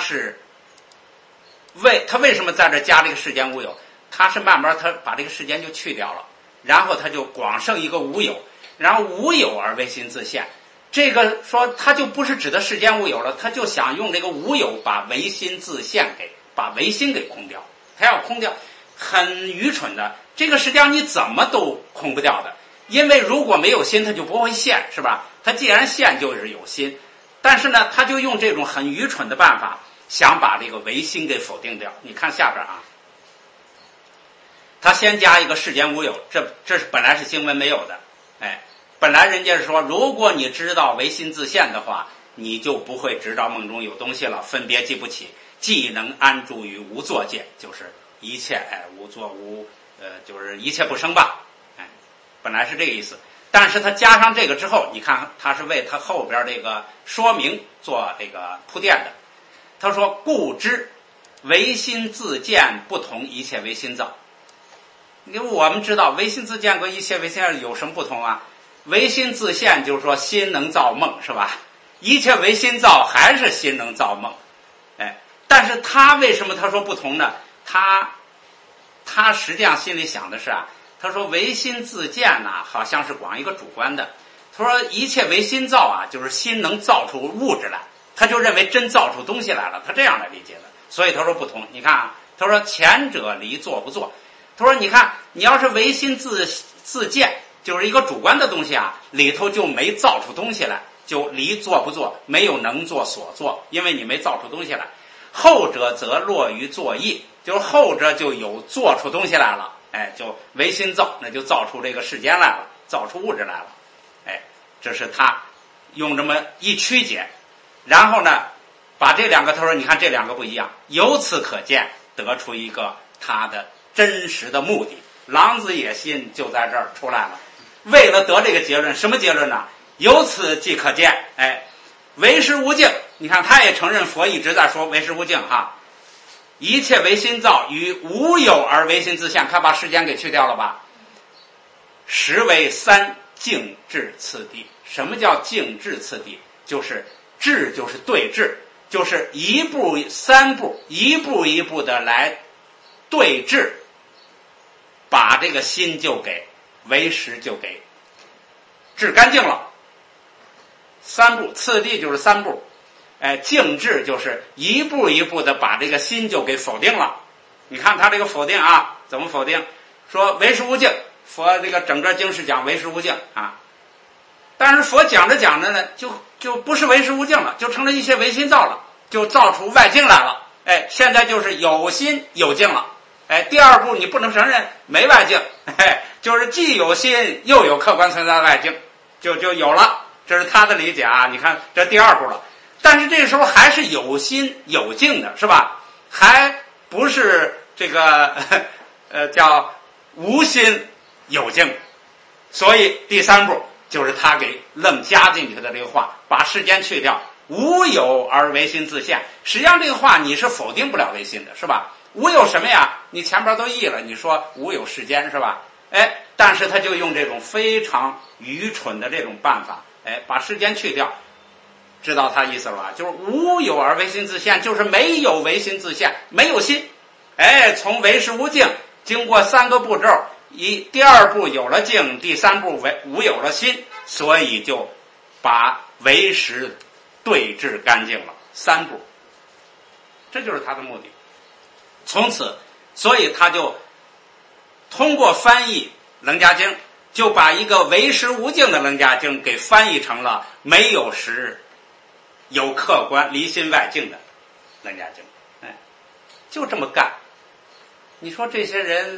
为什么在这加这个世间无有？他是慢慢他把这个世间就去掉了，然后他就光剩一个无有，然后无有而唯心自现。这个说他就不是指的世间无有了，他就想用这个无有把唯心自现把唯心给空掉，他要空掉，很愚蠢的。这个实际上你怎么都空不掉的，因为如果没有心，它就不会现，是吧？它既然现就是有心，但是呢，他就用这种很愚蠢的办法，想把这个唯心给否定掉。你看下边啊，他先加一个世间无有，这是本来是经文没有的，本来人家是说，如果你知道唯心自现的话，你就不会知道梦中有东西了，分别记不起，既能安住于无作界，就是一切无作无就是一切不生吧，本来是这个意思。但是他加上这个之后，你看他是为他后边这个说明做这个铺垫的。他说故知唯心自见不同一切唯心造。因为我们知道唯心自见跟一切唯心造有什么不同啊？唯心自现就是说心能造梦，是吧？一切唯心造还是心能造梦，但是他为什么他说不同呢？他实际上心里想的是啊，他说唯心自见呐，好像是光一个主观的。他说一切唯心造啊，就是心能造出物质来，他就认为真造出东西来了，他这样来理解的。所以他说不同。你看啊，他说前者离作不作。他说你看，你要是唯心自见，就是一个主观的东西啊，里头就没造出东西来，就离作不作，没有能作所作，因为你没造出东西来。后者则落于作意，就是后者就有做出东西来了，就唯心造，那就造出这个世间来了，造出物质来了，这是他用这么一曲解，然后呢，把这两个他说，你看这两个不一样，由此可见得出一个他的真实的目的，狼子野心就在这儿出来了。为了得这个结论，什么结论呢？由此即可见，唯识无境。你看他也承认佛一直在说唯识无境哈，一切唯心造与无有而唯心自现，看把世间给去掉了吧，实为三境智次第。什么叫境智次第？就是智就是对治，就是一步三步，一步一步的来对治，把这个心就给唯识就给治干净了。三步，次第就是三步，境智就是一步一步的把这个心就给否定了。你看他这个否定啊，怎么否定？说唯识无境，佛这个整个经是讲唯识无境啊，但是佛讲着讲着呢，就不是唯识无境了，就成了一些唯心造了，就造出外境来了。现在就是有心有境了。第二步你不能承认没外境，就是既有心又有客观存在的外境，就有了。这是他的理解啊，你看这第二步了，但是这个时候还是有心有境的，是吧？还不是这个叫无心有境，所以第三步就是他给愣加进去的这个话，把世间去掉，无有而唯心自现。实际上这个话你是否定不了唯心的，是吧？无有什么呀？你前边都译了，你说无有世间，是吧？但是他就用这种非常愚蠢的这种办法，把世间去掉，知道他意思了吧？就是无有而唯心自现，就是没有唯心自现，没有心。从唯识无境经过三个步骤，第二步有了境，第三步无有了心，所以就把唯识对治干净了。三步，这就是他的目的。从此，所以他就通过翻译楞伽经，就把一个唯识无境的楞伽经给翻译成了没有识有客观离心外境的楞伽经。就这么干。你说这些人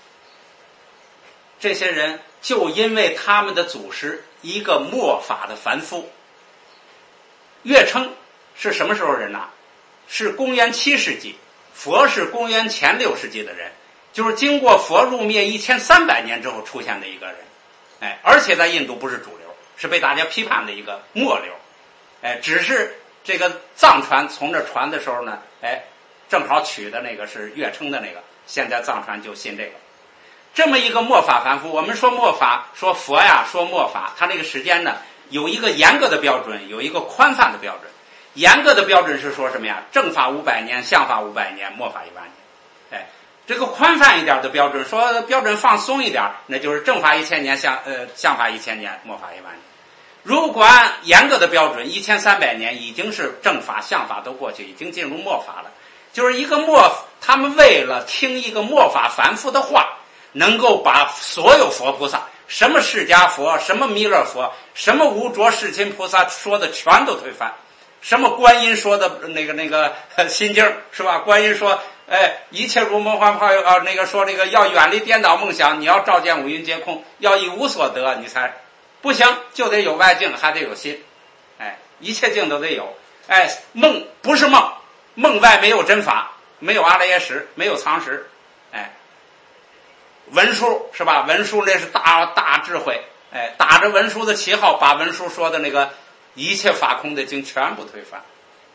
就因为他们的祖师一个末法的凡夫，月称是什么时候人呢？是公元7世纪，佛是公元前6世纪的人， 就是经过佛入灭1300年之后出现的一个人，而且在印度不是主流，是被大家批判的一个末流，只是这个藏传从这传的时候呢，正好取的那个是月称的那个，现在藏传就信这个。这么一个末法凡夫，我们说末法，说佛呀，说末法，他那个时间呢有一个严格的标准，有一个宽泛的标准。严格的标准是说什么呀？正法500年，相法500年，末法1万年。这个宽泛一点的标准，说标准放松一点，那就是正法1000年，相法1000年，末法1万年。如果按严格的标准，1300年已经是正法、相法都过去，已经进入末法了。就是一个他们为了听一个末法凡夫的话，能够把所有佛菩萨，什么释迦佛，什么弥勒佛，什么无着世亲菩萨说的全都推翻。什么观音说的那个心经是吧？观音说，一切如梦幻泡影说这个要远离颠倒梦想，你要照见五蕴皆空，要一无所得，你才不行，就得有外境，还得有心，一切境都得有。梦不是梦，梦外没有真法，没有阿赖耶识，没有藏识，文殊是吧？文殊那是大智慧，打着文殊的旗号，把文殊说的那个一切法空的经全部推翻，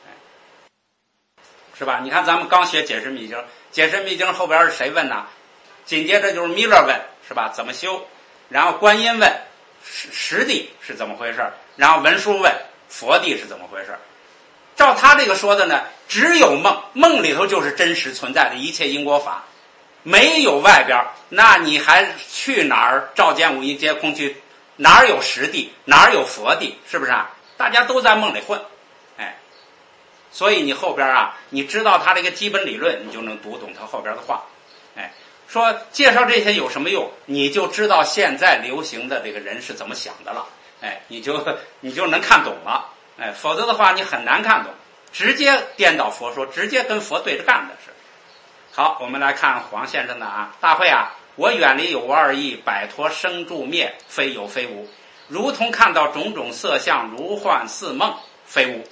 是吧？你看咱们刚学解释密经，解释密经后边是谁问呢？紧接着就是弥勒问，是吧？怎么修？然后观音问实地是怎么回事？然后文殊问佛地是怎么回事？照他这个说的呢，只有梦里头就是真实存在的一切因果法，没有外边，那你还去哪儿照见五蕴皆空去？哪儿有实地，哪儿有佛地，是不是啊？大家都在梦里混，所以你后边啊，你知道他这个基本理论，你就能读懂他后边的话。说介绍这些有什么用？你就知道现在流行的这个人是怎么想的了，你就能看懂了，否则的话你很难看懂，直接颠倒佛说，直接跟佛对着干的是。好，我们来看黄先生的大会啊，我远离有无二义，摆脱生住灭，非有非无，如同看到种种色相，如幻似梦，非无。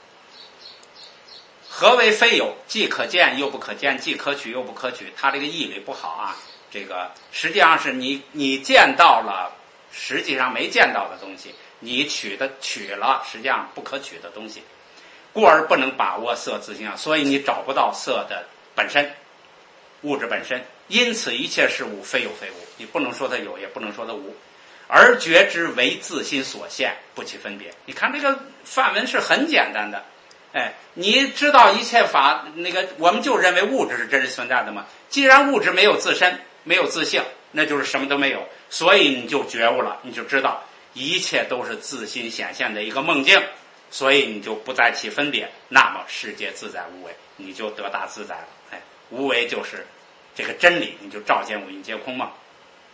何为非有？既可见又不可见，既可取又不可取。他这个义理不好啊，这个实际上是你见到了实际上没见到的东西，你取了实际上不可取的东西，故而不能把握色自性相，所以你找不到色的本身，物质本身。因此一切事物非有非无，你不能说它有，也不能说它无，而觉之为自心所现，不起分别。你看这个范文是很简单的，你知道一切法，我们就认为物质是真实存在的嘛。既然物质没有自身，没有自性，那就是什么都没有，所以你就觉悟了，你就知道一切都是自心显现的一个梦境，所以你就不再起分别，那么世界自在无为，你就得大自在了。无为就是这个真理，你就照见五蕴皆空嘛。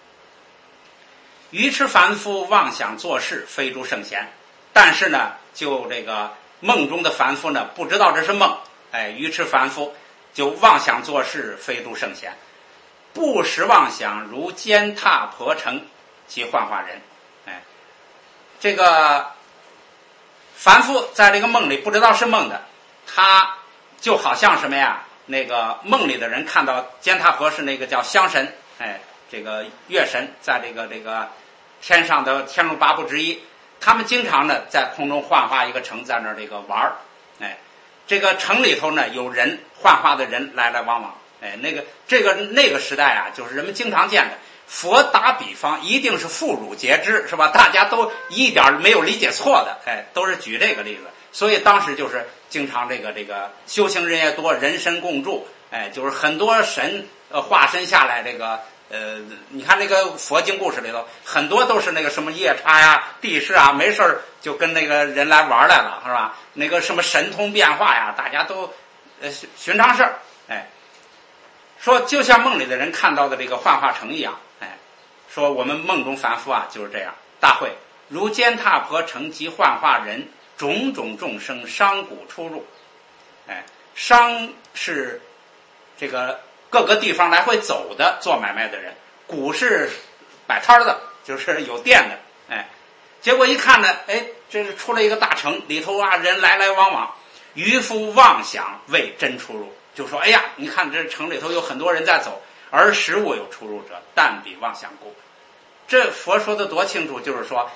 愚痴凡夫妄想做事，非诸圣贤。但是呢，就这个梦中的凡夫呢，不知道这是梦，愚痴凡夫就妄想做事，非诸圣贤。不实妄想，如践踏婆城及幻化人。这个凡夫在这个梦里不知道是梦的，他就好像什么呀？那个梦里的人看到践踏婆是那个叫香神，这个月神，在这个天上的天龙八部之一，他们经常呢在空中幻化一个城，在那这个玩儿，这个城里头呢有人幻化的人来来往往，那个时代啊，就是人们经常见的。佛打比方一定是妇孺皆知，是吧？大家都一点没有理解错的，都是举这个例子。所以当时就是经常这个修行人也多，人神共住，就是很多神化身下来，你看那个佛经故事里头，很多都是那个什么夜叉呀、地势啊，没事就跟那个人来玩来了，是吧？那个什么神通变化呀，大家都寻常事儿，说就像梦里的人看到的这个幻化城一样，说我们梦中凡夫啊就是这样。大会如践踏婆城及幻化人，种种众生商贾出入，商是这个各个地方来回走的做买卖的人，贾是摆摊的，就是有店的，结果一看呢，这是出了一个大城，里头啊人来来往往，渔夫妄想为真出入，就说哎呀，你看这城里头有很多人在走， 而实物有出入者，但彼妄想故。这佛说的多清楚，就是说，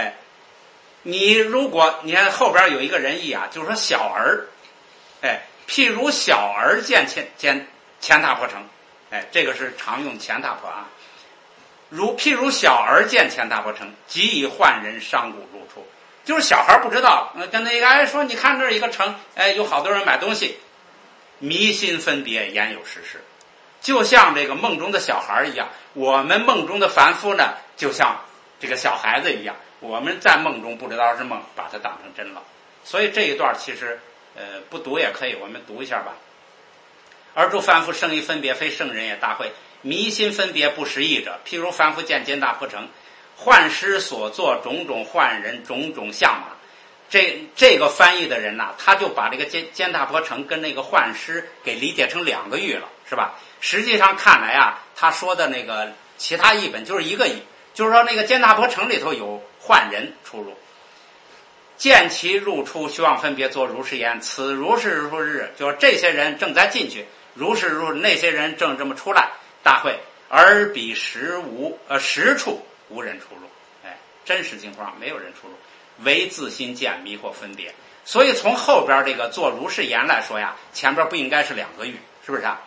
如果你看后边有一个人意啊，就是说小儿，譬如小儿见钱大婆城，这个是常用钱大婆啊。譬如小儿见钱大婆城，即以幻人商贾入出，就是小孩不知道，跟那个说，你看这一个城，有好多人买东西，迷心分别，言有实事，就像这个梦中的小孩一样。我们梦中的凡夫呢，就像这个小孩子一样，我们在梦中不知道是梦，把它当成真了。所以这一段其实不读也可以，我们读一下吧。而诸凡夫生于分别，非圣人也大会。迷心分别不识义者，譬如凡夫见奸大婆城，幻师所作种种幻人种种相马。这个翻译的人呐，他就把这个奸大婆城跟那个幻师给理解成两个义了，是吧？实际上看来啊，他说的那个其他译本就是一个义，就是说那个奸大婆城里头有幻人出入。见其入出，虚妄分别，作如是言。此如是如日，就是这些人正在进去，如是如那些人正这么出来。大会而彼实处无人出入，真实情况没有人出入，唯自心见迷惑分别。所以从后边这个做如是言来说呀，前边不应该是两个语，是不是啊？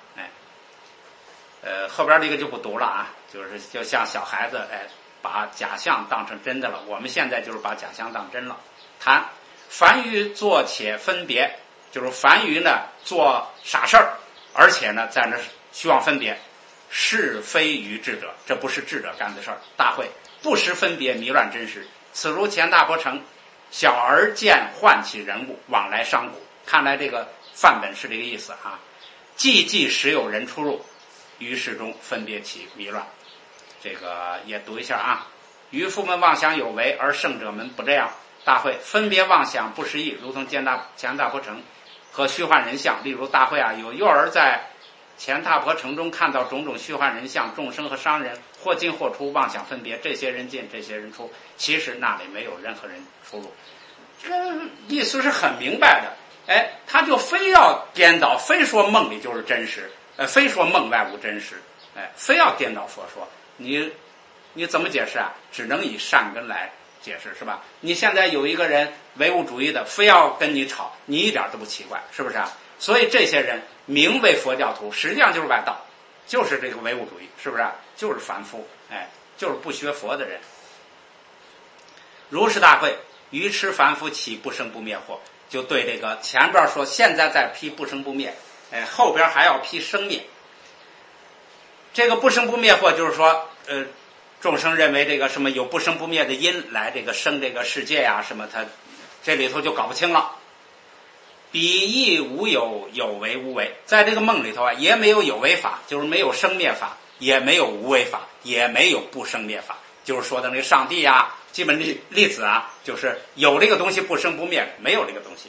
后边这个就不读了啊，就像小孩子把假象当成真的了，我们现在就是把假象当真了。谈凡于做且分别，就是凡于呢做傻事儿，而且呢在那虚妄分别。是非于智者，这不是智者干的事儿。大会不识分别，迷乱真实。此如钱大婆城，小儿见唤起人物，往来商贾。看来这个范本是这个意思啊。既时有人出入，于是中分别起迷乱。这个也读一下啊。渔夫们妄想有为，而圣者们不这样。大会分别妄想不识义，如同钱大婆城和虚幻人相。例如大会啊，有幼儿在钱大婆城中看到种种虚幻人相，众生和商人或进或出，妄想分别，这些人进，这些人出，其实那里没有任何人出入。这个意思是很明白的，他就非要颠倒，非说梦里就是真实，非说梦外无真实，非要颠倒佛说。你怎么解释啊？只能以善根来解释，是吧？你现在有一个人唯物主义的，非要跟你吵，你一点都不奇怪，是不是啊？所以这些人名为佛教徒，实际上就是外道，就是这个唯物主义，是不是啊？就是凡夫，就是不学佛的人。如是大会，愚痴凡夫起不生不灭惑，就对这个前边说现在在批不生不灭，后边还要批生灭。这个不生不灭惑就是说，众生认为这个什么有不生不灭的因来这个生这个世界呀，什么他这里头就搞不清了。彼亦无有为无为，在这个梦里头啊，也没有有为法，就是没有生灭法，也没有无为法，也没有不生灭法，就是说的那个上帝啊，基本粒子啊，就是有这个东西不生不灭，没有这个东西，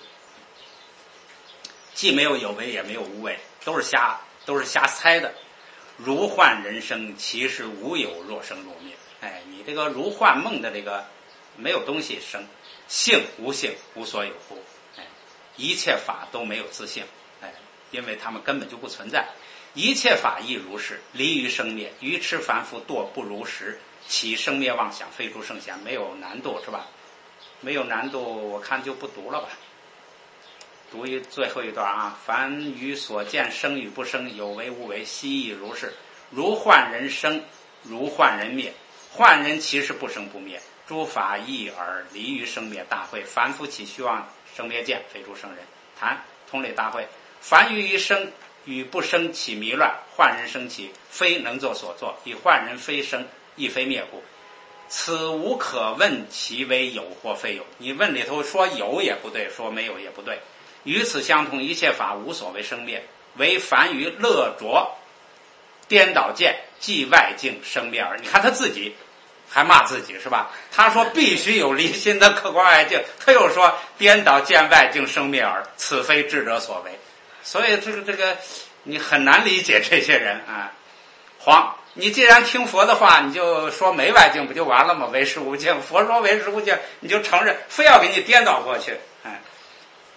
既没有有为，也没有无为，都是瞎猜的。如幻人生，其实无有若生若灭。你这个如幻梦的这个没有东西生，性无性，无所有乎。一切法都没有自性，因为他们根本就不存在。一切法亦如是，离于生灭，愚痴凡夫堕不如实，起生灭妄想，非诸圣贤。没有难度是吧？没有难度，我看就不读了吧。读最后一段啊，凡于所见生与不生，有为无为，悉亦如是。如幻人生，如幻人灭。幻人其实不生不灭，诸法异而离于生灭。大会凡夫起虚妄生灭见，非诸圣人。谈通理大会，凡于生与不生起迷乱，幻人生起，非能作所作，以幻人非生，亦非灭故。此无可问其为有或非有。你问里头说有也不对，说没有也不对。与此相同，一切法无所谓生灭，唯凡于乐着颠倒见，即外境生灭耳。你看他自己还骂自己是吧？他说必须有离心的客观外境，他又说颠倒见外境生灭耳，此非智者所为。所以这个你很难理解这些人啊。你既然听佛的话，你就说没外境不就完了吗？唯识无境，佛说唯识无境，你就承认，非要给你颠倒过去。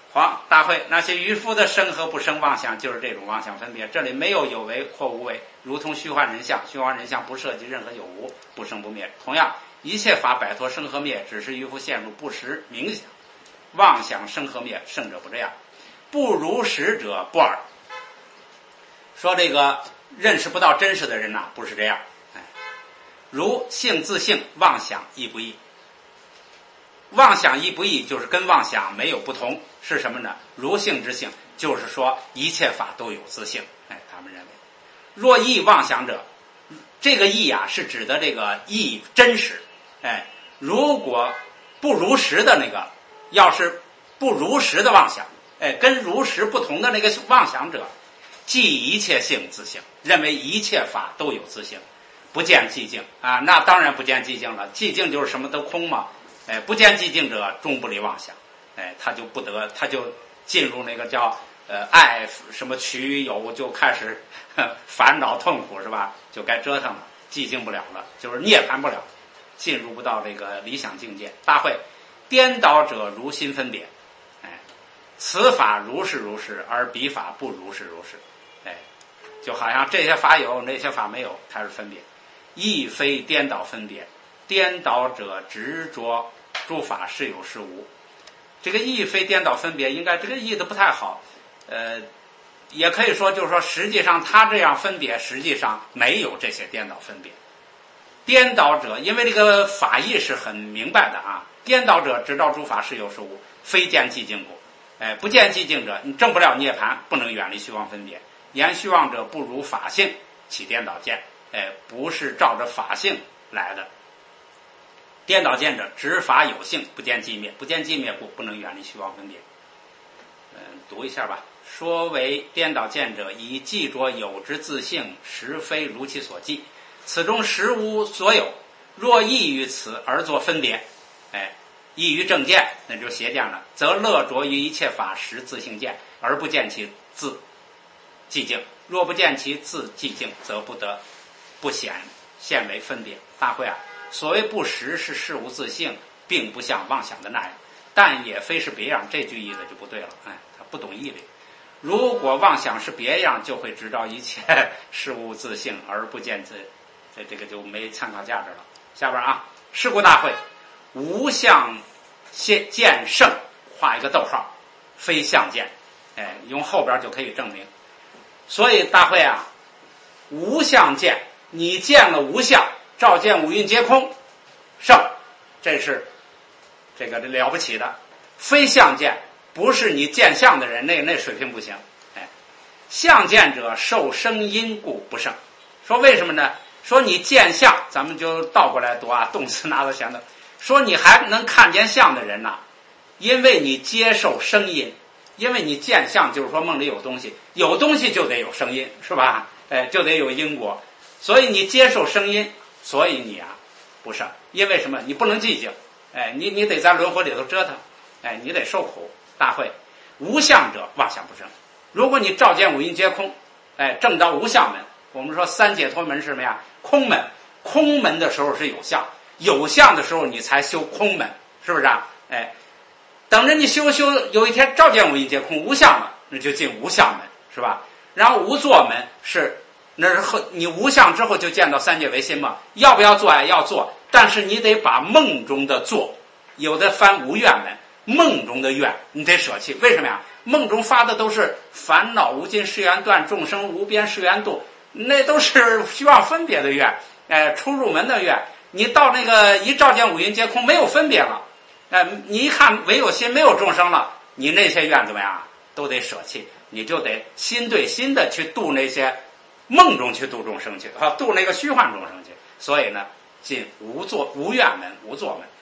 黄大会，那些渔夫的生和不生妄想，就是这种妄想分别。这里没有有为或无为，如同虚幻人相，虚幻人相不涉及任何有无，不生不灭。同样，一切法摆脱生和灭，只是渔夫陷入不实冥想，妄想生和灭，圣者不这样。不如实者不尔。说这个认识不到真实的人呐，不是这样。如性自性，妄想亦不异。妄想亦不异，就是跟妄想没有不同，是什么呢？如性之性，就是说一切法都有自性。他们认为，若异妄想者，这个异啊，是指的这个异真实。如果不如实的那个，要是不如实的妄想，跟如实不同的那个妄想者，即一切性自性，认为一切法都有自性，不见寂静啊，那当然不见寂静了。寂静就是什么都空嘛。不见寂静者，终不离妄想。他就进入那个叫爱什么取有，就开始烦恼痛苦，是吧？就该折腾了，寂静不了了，就是涅槃不了，进入不到这个理想境界。大会，颠倒者如心分别。此法如是如是，而彼法不如是如是。就好像这些法有，那些法没有，它是分别。亦非颠倒分别，颠倒者执着诸法是有是无。这个亦非颠倒分别，应该这个意的不太好。也可以说就是说，实际上他这样分别，实际上没有这些颠倒分别。颠倒者，因为这个法义是很明白的啊。颠倒者执照诸法是有是无，非见寂静故。不见寂静者，你证不了涅槃，不能远离虚妄分别。言虚妄者不如法性，起颠倒见。不是照着法性来的。颠倒见者，执法有性，不见寂灭，不见寂灭故，不能远离虚妄分别。读一下吧。说为颠倒见者，以记着有之自性，实非如其所记，此中实无所有。若异于此而作分别，异于正见，那就邪见了，则乐着于一切法实自性见，而不见其自寂静。若不见其自寂静，则不现为分别。大会啊，所谓不实是事无自性，并不像妄想的那样，但也非是别样。这句意思就不对了，他不懂义理。如果妄想是别样，就会知道一切事物自性，而不见这个就没参考价值了。下边啊，是故大会无相见圣，画一个逗号，非相见。用后边就可以证明。所以大会啊，无相见，你见了无相，照见五蕴皆空，圣，这是这个了不起的。非相见，不是你见相的人，那水平不行。相见者受生因故不胜。说为什么呢？说你见相，咱们就倒过来读啊，动词拿到前头。说你还能看见相的人呢，因为你接受声音。因为你见相，就是说梦里有东西，有东西就得有声音，是吧？就得有因果，所以你接受声音，所以你啊不胜。因为什么？你不能寂静，你得在轮回里头折腾，你得受苦。大会无相者，妄想不生。如果你照见五蕴皆空，证到无相门，我们说三解脱门是什么呀？空门。空门的时候是有相，有相的时候你才修空门，是不是啊？等着你修，有一天照见五蕴皆空，无相了，那就进无相门，是吧？然后无作门那是你无相之后就见到三界唯心嘛。要不要做呀？要做，但是你得把梦中的做，有的翻无愿门，梦中的愿你得舍弃。为什么呀？梦中发的都是烦恼无尽誓愿断，众生无边誓愿度，那都是希望分别的愿，出入门的愿。你到那个一照见五蕴皆空，没有分别了。你一看唯有心，没有众生了，你那些愿怎么样都得舍弃，你就得心对心的去度那些梦中去度众生去度那个虚幻众生去。所以呢，进无愿门，无作门。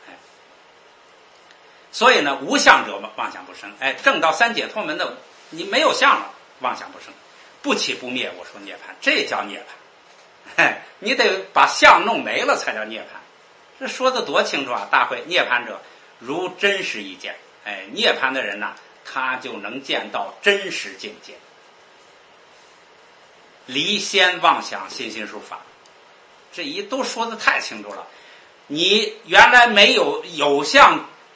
所以呢，无相者妄想不生。证到三解脱门的，你没有相了，妄想不生，不起不灭。我说涅槃，这叫涅槃。你得把相弄没了才叫涅槃。这说的多清楚啊！大会涅槃者，如真实一见。涅槃的人呢，他就能见到真实境界，离先妄想，心心术法。这都说的太清楚了。你原来没有相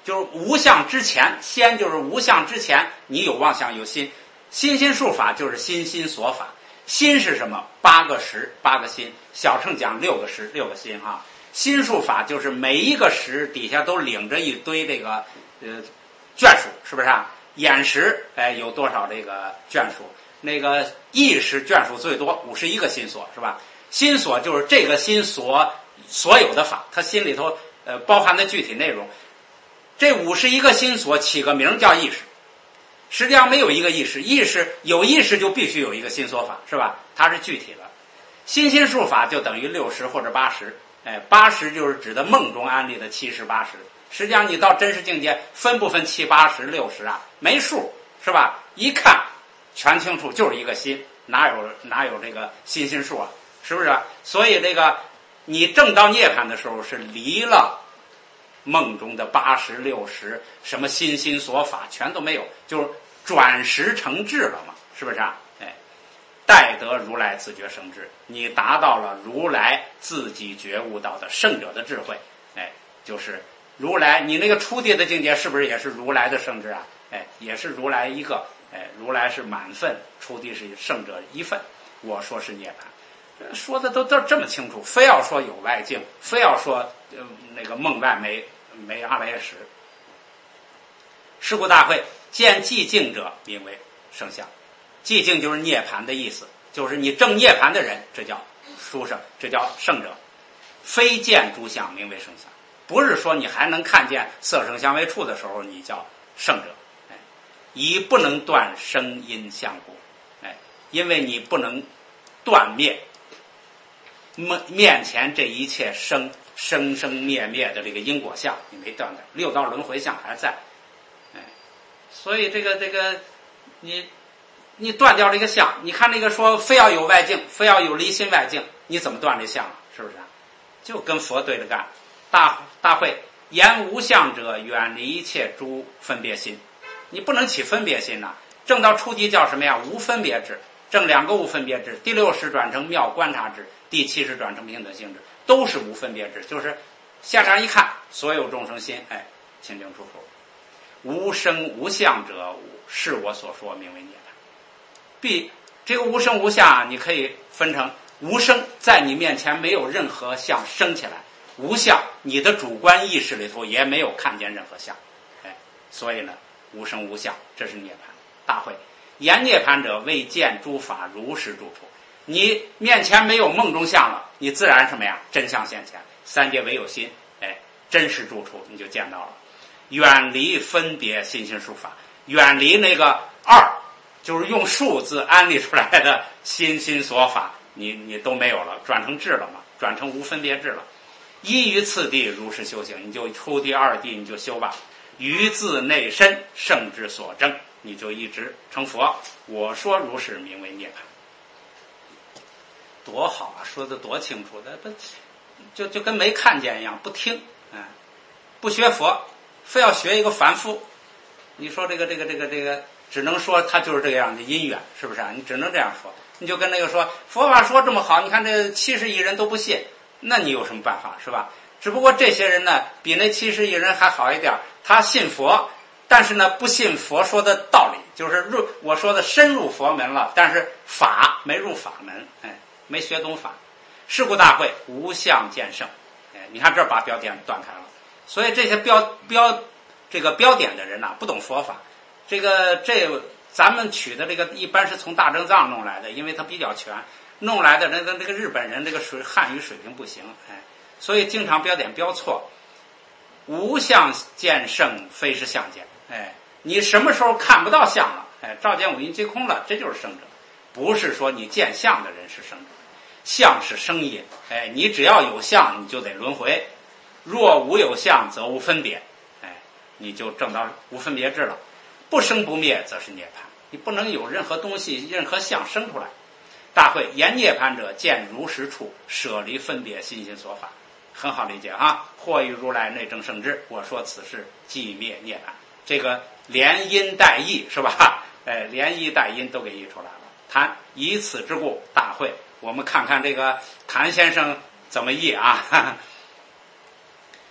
就是无相之前，先就是无相之前，你有妄想有心。心心术法就是心心所法。心是什么？8个识，8个心。小乘讲6个识，6个心哈。心术法就是每一个识底下都领着一堆这个眷属，是不是啊？眼识有多少这个眷属？那个意识眷属最多51个心所，是吧？心所就是这个心所有的法，它心里头包含的具体内容。这51个心所起个名叫意识，实际上没有一个意识，意识有意识就必须有一个心所法，是吧？它是具体的。心心术法就等于60或者80，80就是指的梦中安立的70、80。实际上你到真实境界分不分70、80、60啊？没数，是吧？一看全清楚，就是一个心，哪有这个心心数啊？是不是啊？所以这个你正到涅槃的时候是离了梦中的80、60，什么心心所法全都没有，就是转识成智了嘛，是不是啊？待得如来自觉生智，你达到了如来自己觉悟到的圣者的智慧，就是如来，你那个初地的境界是不是也是如来的圣智啊？也是如来一个，如来是满分，初地是圣者一份，我说是涅槃，说的都这么清楚，非要说有外境，非要说那个梦外没阿赖耶识。是故大会见寂静者，名为圣相。寂静就是涅槃的意思，就是你正涅槃的人，这叫殊胜，这叫圣者。非见诸相，名为圣相。不是说你还能看见色声香味触的时候，你叫圣者。以不能断声音相故，因为你不能断灭面前这一切生灭灭的这个因果相，你没断掉，6道轮回相还在，所以这个你断掉这个相，你看那个说非要有外境，非要有离心外境，你怎么断这相？是不是啊？就跟佛对着干。大会言无相者，远离一切诸分别心，你不能起分别心呐。正到初级叫什么呀？无分别智，正2个无分别智，第60转成妙观察智，第70转成平等性智，都是无分别智，就是向上一看，所有众生心，清清楚楚。无生无相者，是我所说，名为涅槃。这个无生无相，你可以分成无生，在你面前没有任何相生起来；无相，你的主观意识里头也没有看见任何相，所以呢，无生无相，这是涅槃。大会言涅槃者，未见诸法如实住处。你面前没有梦中相了，你自然什么呀？真相现前，三界唯有心，真实住处你就见到了。远离分别心心术法，远离那个2，就是用数字安立出来的心心所法，你都没有了，转成智了嘛，转成无分别智了。依于次第如实修行，你就初地2地你就修吧。于自内身圣之所证，你就一直成佛。我说如是，名为涅槃。多好啊，说的多清楚的，就跟没看见一样，不听，不学佛，非要学一个凡夫。你说这个，只能说他就是这样的因缘，是不是啊？你只能这样说。你就跟那个说佛法说这么好，你看这70亿人都不信，那你有什么办法，是吧？只不过这些人呢，比那70亿人还好一点，他信佛，但是呢，不信佛说的道理，就是我说的深入佛门了，但是法没入法门，没学懂法。是故大会无相见圣，你看这儿把标点断开了。所以这些标点的人呐，不懂佛法。这咱们取的这个一般是从大正藏弄来的，因为它比较全，弄来的那个日本人这个汉语水平不行，所以经常标点标错。无相见圣，非是相见，你什么时候看不到相了，照见五蕴皆空了，这就是圣者。不是说你见相的人是圣者，相是声音，你只要有相，你就得轮回。若无有相，则无分别，你就证到无分别智了。不生不灭，则是涅槃。你不能有任何东西、任何相生出来。大会言涅槃者，见如实处，舍离分别，心心所法。很好理解哈。或于如来内证圣智，我说此事寂灭涅槃。这个连因带义是吧？连义带因都给译出来了。谈以此之故，大会我们看看这个谭先生怎么译啊？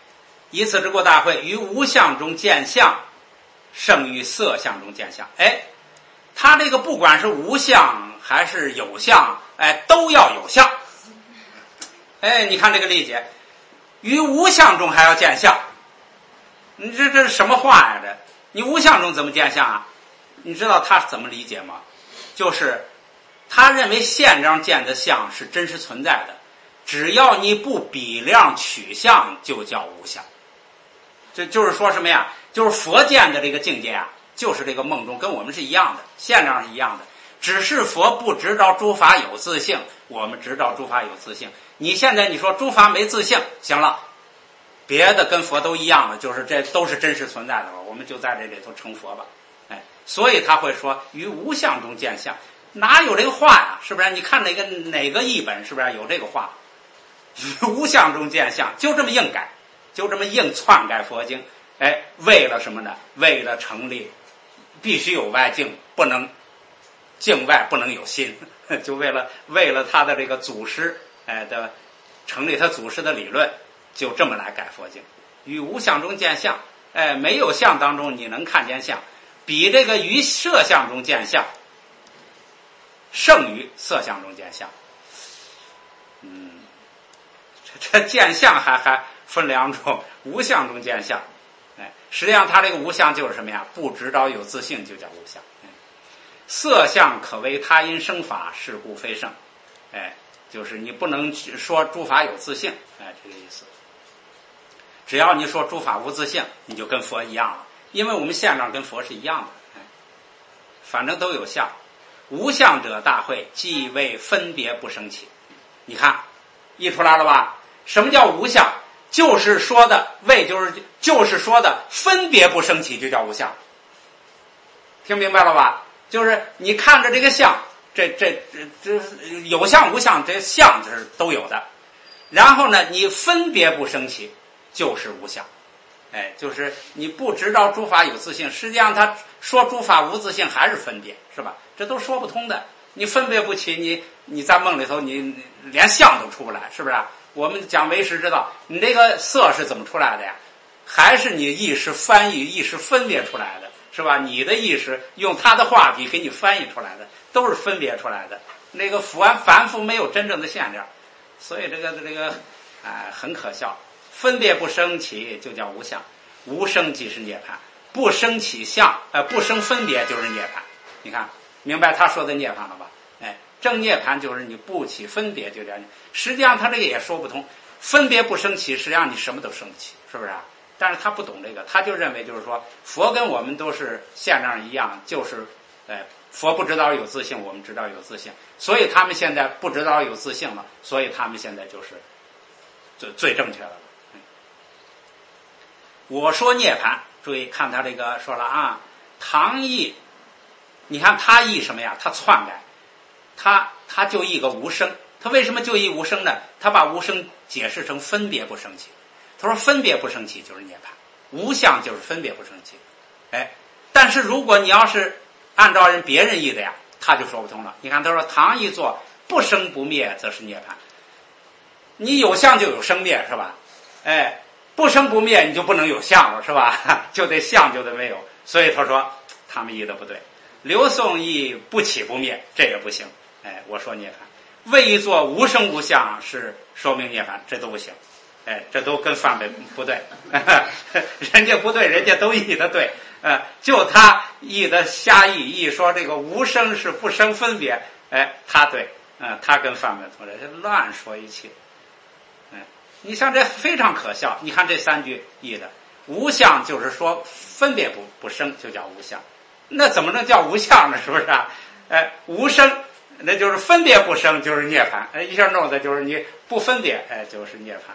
以此之故，大会于无相中见相，胜于色相中见相。哎，他这个不管是无相还是有相，哎，都要有相。哎，你看这个理解，于无相中还要见相，你这是什么话呀？这你无相中怎么见相啊？你知道他怎么理解吗？就是他认为现章见的相是真实存在的，只要你不比量取相，就叫无相。这就是说什么呀？就是佛见的这个境界啊，就是这个梦中跟我们是一样的，现章是一样的，只是佛不执着诸法有自性，我们执着诸法有自性。你现在你说诸法没自性，行了，别的跟佛都一样的，就是这都是真实存在的了，我们就在这里头成佛吧。哎，所以他会说于无相中见相，哪有这个话呀？是不是？你看哪个译本是不是有这个话？于无相中见相，就这么硬改，就这么硬篡改佛经。哎，为了什么呢？为了成立必须有外境，不能境外不能有心，就为了他的这个祖师的成立他祖师的理论，就这么来改佛经。于无相中见相，哎，没有相当中你能看见相，比这个于色相中见相胜于色相中见相。这见相还分两种，无相中见相。哎，实际上他这个无相就是什么呀？不执着有自性就叫无相。色相可为他因生法，是故非圣。哎，就是你不能说诸法有自性，哎，这个意思。只要你说诸法无自性，你就跟佛一样了，因为我们现状跟佛是一样的。哎，反正都有相。无相者大会，即为分别不生起。你看译出来了吧？什么叫无相？就是说的就是说的分别不生起，就叫无相。听明白了吧？就是你看着这个相，这有相无相，这相是都有的。然后呢，你分别不生起，就是无相。哎，就是你不知道诸法有自性，实际上他说诸法无自性还是分别，是吧？这都说不通的。你分别不起，你在梦里头你连相都出不来，是不是？我们讲唯识知道，你这个色是怎么出来的呀？还是你意识翻译、意识分别出来的，是吧？你的意识用他的话笔给你翻译出来的，都是分别出来的。那个凡夫没有真正的现象，所以这个很可笑。分别不生起就叫无相，无生即是涅槃，不生起相，不生分别就是涅槃。你看明白他说的涅槃了吧？哎，正涅槃就是你不起分别就叫涅槃。实际上他这个也说不通，分别不生起，实际上你什么都生不起，是不是啊？但是他不懂这个，他就认为就是说佛跟我们都是现状一样，就是佛不知道有自性，我们知道有自性，所以他们现在不知道有自性了，所以他们现在就是最正确的了。我说涅槃，注意看他这个说了啊，唐译，你看他译什么呀？他篡改，他就译个无生。他为什么就译无生呢？他把无生解释成分别不生起。他说分别不生起就是涅槃，无相就是分别不生起。哎，但是如果你要是按照别人译的呀，他就说不通了。你看他说唐译作不生不灭则是涅槃，你有相就有生灭，是吧？哎，不生不灭你就不能有相了，是吧？就得相就得没有，所以他说他们译的不对。刘宋译不起不灭，这也不行。哎，我说涅槃。为一作无生无相是说明涅槃，这都不行。哎，这都跟范本不对，人家不对，人家都译的对，就他译的瞎译说这个无生是不生分别，哎，他对，他跟范本同这乱说一气，你像这非常可笑。你看这三句译的，无相就是说分别不生就叫无相，那怎么能叫无相呢？是不是啊？无生那就是分别不生就是涅槃，一下弄的就是你不分别，就是涅槃了。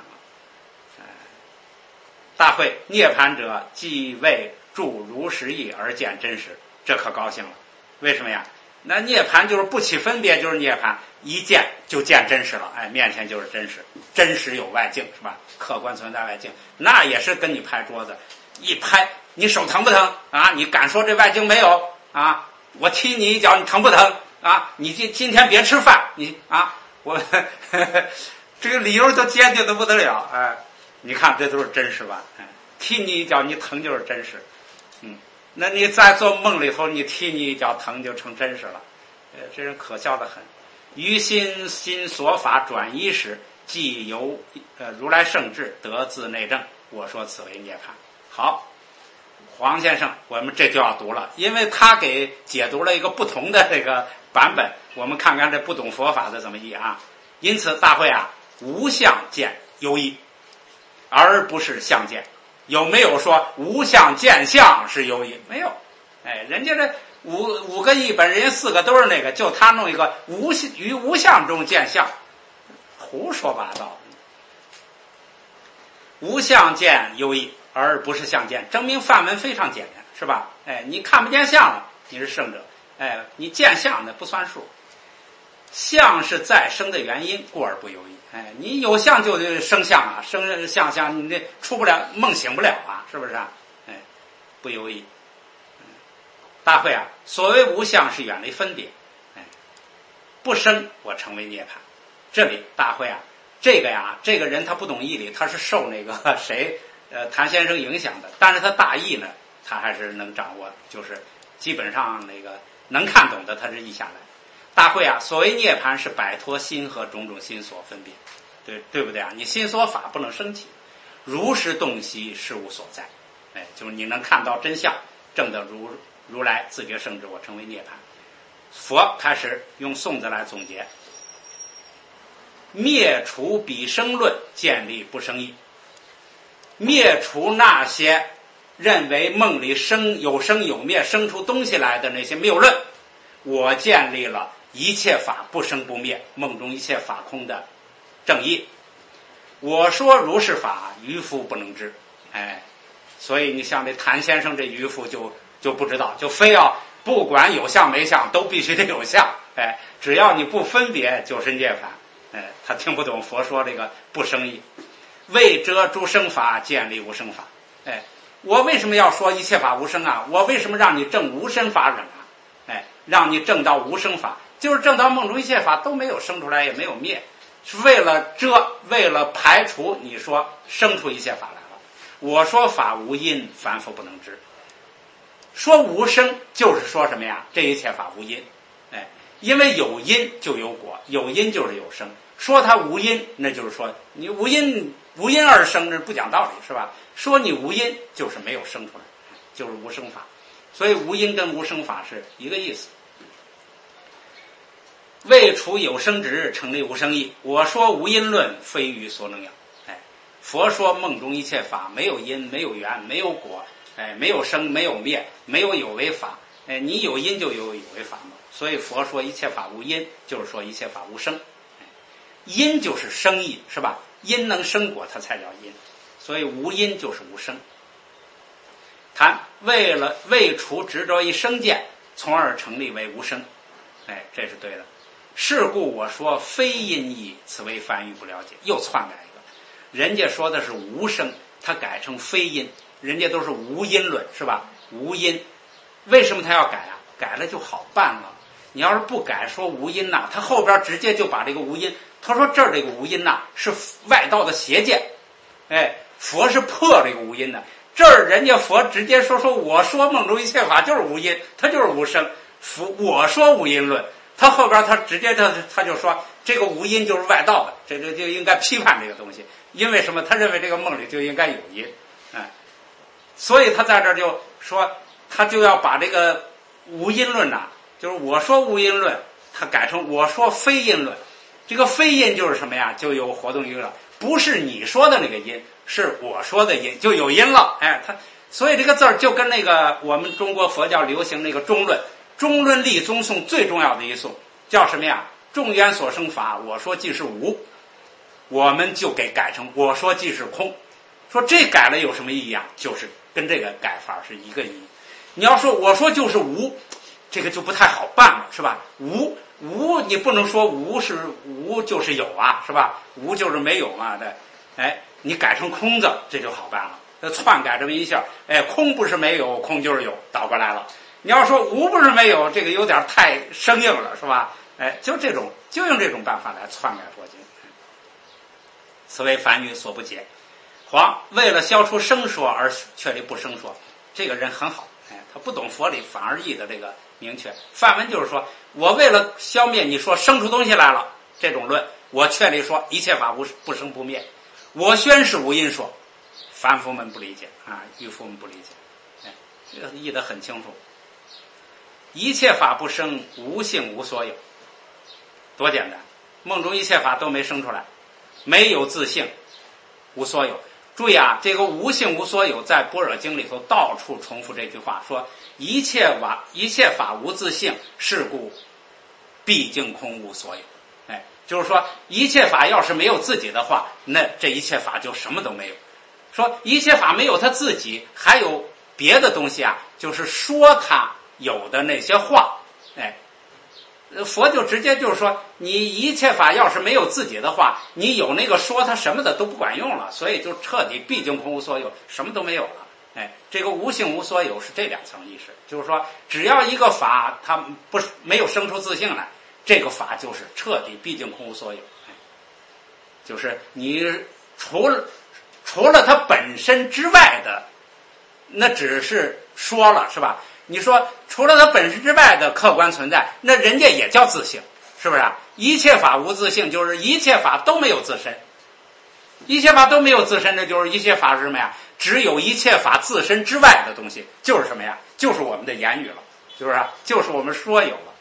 大会涅槃者，即为著如实义而见真实，这可高兴了。为什么呀？那涅槃就是不起分别，就是涅槃，一见就见真实了。哎，面前就是真实，真实有外境，是吧？客观存在外境，那也是跟你拍桌子，一拍你手疼不疼啊？你敢说这外境没有啊？我踢你一脚，你疼不疼啊？你今天别吃饭，你啊，我这个理由都坚定的不得了， 你看这都是真实吧？踢你一脚你疼就是真实，那你在做梦里头你踢你一脚疼就成真实了，这人可笑的很。于心所法转移时，即由如来圣智得自内证，我说此为涅槃。好，黄先生，我们这就要读了，因为他给解读了一个不同的这个版本，我们看看这不懂佛法的怎么译啊。因此大会啊，无相见有义，而不是相见。有没有说无相见相是有义？没有。人家这五个译本，人家4个都是那个，就他弄一个于无相中见相，胡说八道。无相见有义，而不是相见，证明梵文非常简单，是吧？你看不见相了，你是圣者。你见相那不算数。相是再生的原因，故而不有义。你有相就生相啊，生相，你这出不了梦，醒不了啊，是不是啊？不有义。大会啊，所谓无相是远离分别，不生我成为涅槃。这里大会啊，这个人他不懂义理，他是受那个谁谭先生影响的，但是他大义呢，他还是能掌握，就是基本上那个能看懂的，他是译下来。大会啊，所谓涅槃是摆脱心和种种心所分别，对不对啊？你心所法不能生起，如实洞悉事物所在，就是你能看到真相，证得如来自觉圣智，我成为涅槃。佛开始用颂字来总结：灭除彼生论，建立不生义。灭除那些认为梦里有生有灭，生出东西来的那些谬论，我建立了一切法不生不灭，梦中一切法空的正义。我说如是法，愚夫不能知。所以你像这谭先生这愚夫就不知道，就非要不管有相没相都必须得有相。只要你不分别就是涅槃。他听不懂佛说这个不生义。为遮诸生法，建立无生法。我为什么要说一切法无生啊？我为什么让你证无生法忍啊？让你证到无生法，就是证到梦中一切法都没有生出来也没有灭，是为了为了排除你说生出一切法来了。我说法无因，凡夫不能知。说无生就是说什么呀？这一切法无因。因为有因就有果，有因就是有生。说它无因，那就是说你无因而生，这不讲道理，是吧？说你无因就是没有生出来，就是无生法。所以无因跟无生法是一个意思。为除有生之日，成立无生义。我说无因论，非于所能有。佛说梦中一切法没有因，没有缘，没有果，没有生，没有灭，没有有为法。你有因就有为法嘛。所以佛说一切法无因，就是说一切法无生。因就是生意，是吧？因能生果，它才叫因。所以无因就是无生。谈为除执着一生见，从而成立为无生。这是对的。是故我说非因义，此为梵语不了解。又篡改一个，人家说的是无生，他改成非因，人家都是无因论，是吧？无因，为什么他要改啊？改了就好办了。你要是不改，说无因呐，他后边直接就把这个无因，他说这儿这个无因呐是外道的邪见，佛是破这个无因的。这儿人家佛直接说我说梦中一切法就是无因，它就是无生。我说无因论，他后边他直接他就说这个无因就是外道的，这就应该批判这个东西。因为什么？他认为这个梦里就应该有因，所以他在这儿就说他就要把这个无因论呐，就是我说无因论，他改成我说非因论。这个非因就是什么呀？就有活动因了，不是你说的那个因，是我说的因，就有因了。所以这个字儿就跟那个我们中国佛教流行那个中论立宗颂最重要的一颂叫什么呀？众缘所生法，我说即是无，我们就给改成我说即是空。说这改了有什么意义啊？就是跟这个改法是一个意义。你要说我说就是无，这个就不太好办了，是吧？无你不能说无就是有啊，是吧？无就是没有嘛的。你改成空字，这就好办了。篡改这么一下，空不是没有，空就是有，倒过来了。你要说无不是没有，这个有点太生硬了，是吧？就用这种办法来篡改佛经。此为梵语所不解。 黄为了消除生说而确立不生说，这个人很好，他不懂佛理，反而译的这个明确。梵文就是说，我为了消灭你说生出东西来了这种论，我确立说一切法不生不灭，我宣示无因说。凡夫们不理解啊，愚夫们不理解，这个译得很清楚。一切法不生，无性无所有，多简单！梦中一切法都没生出来，没有自性，无所有。注意啊，这个无性无所有在般若经里头到处重复这句话，说一切法无自性，是故毕竟空无所有。就是说一切法要是没有自己的话，那这一切法就什么都没有。说一切法没有他自己，还有别的东西啊，就是说他有的那些话，佛就直接就是说，你一切法要是没有自己的话，你有那个说他什么的都不管用了，所以就彻底毕竟空无所有，什么都没有了。这个无性无所有是这两层意识，就是说只要一个法它没有生出自性来，这个法就是彻底毕竟空无所有。就是你除了它本身之外的，那只是说了，是吧？你说除了它本身之外的客观存在，那人家也叫自性，是不是啊？一切法无自性，就是一切法都没有自身。一切法都没有自身，那就是一切法是什么呀？只有一切法自身之外的东西，就是什么呀？就是我们的言语了，是不是啊？就是我们说有了。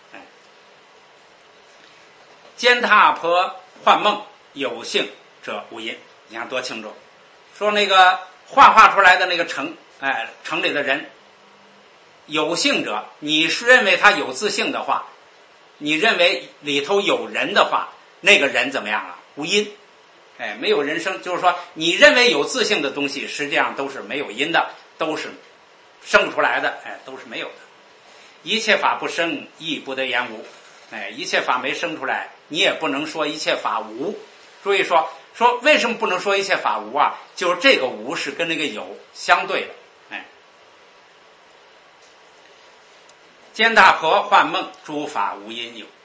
坚他婆幻梦，有性者无因。你看多清楚。说那个幻化出来的那个城里的人，有性者，你是认为他有自性的话，你认为里头有人的话，那个人怎么样啊？无因，没有人生。就是说你认为有自性的东西，实际上都是没有因的，都是生出来的，都是没有的。一切法不生，亦不得言无。一切法没生出来，你也不能说一切法无。注意说为什么不能说一切法无啊？就是这个无是跟那个有相对的。坚大婆幻梦，诸法无因有。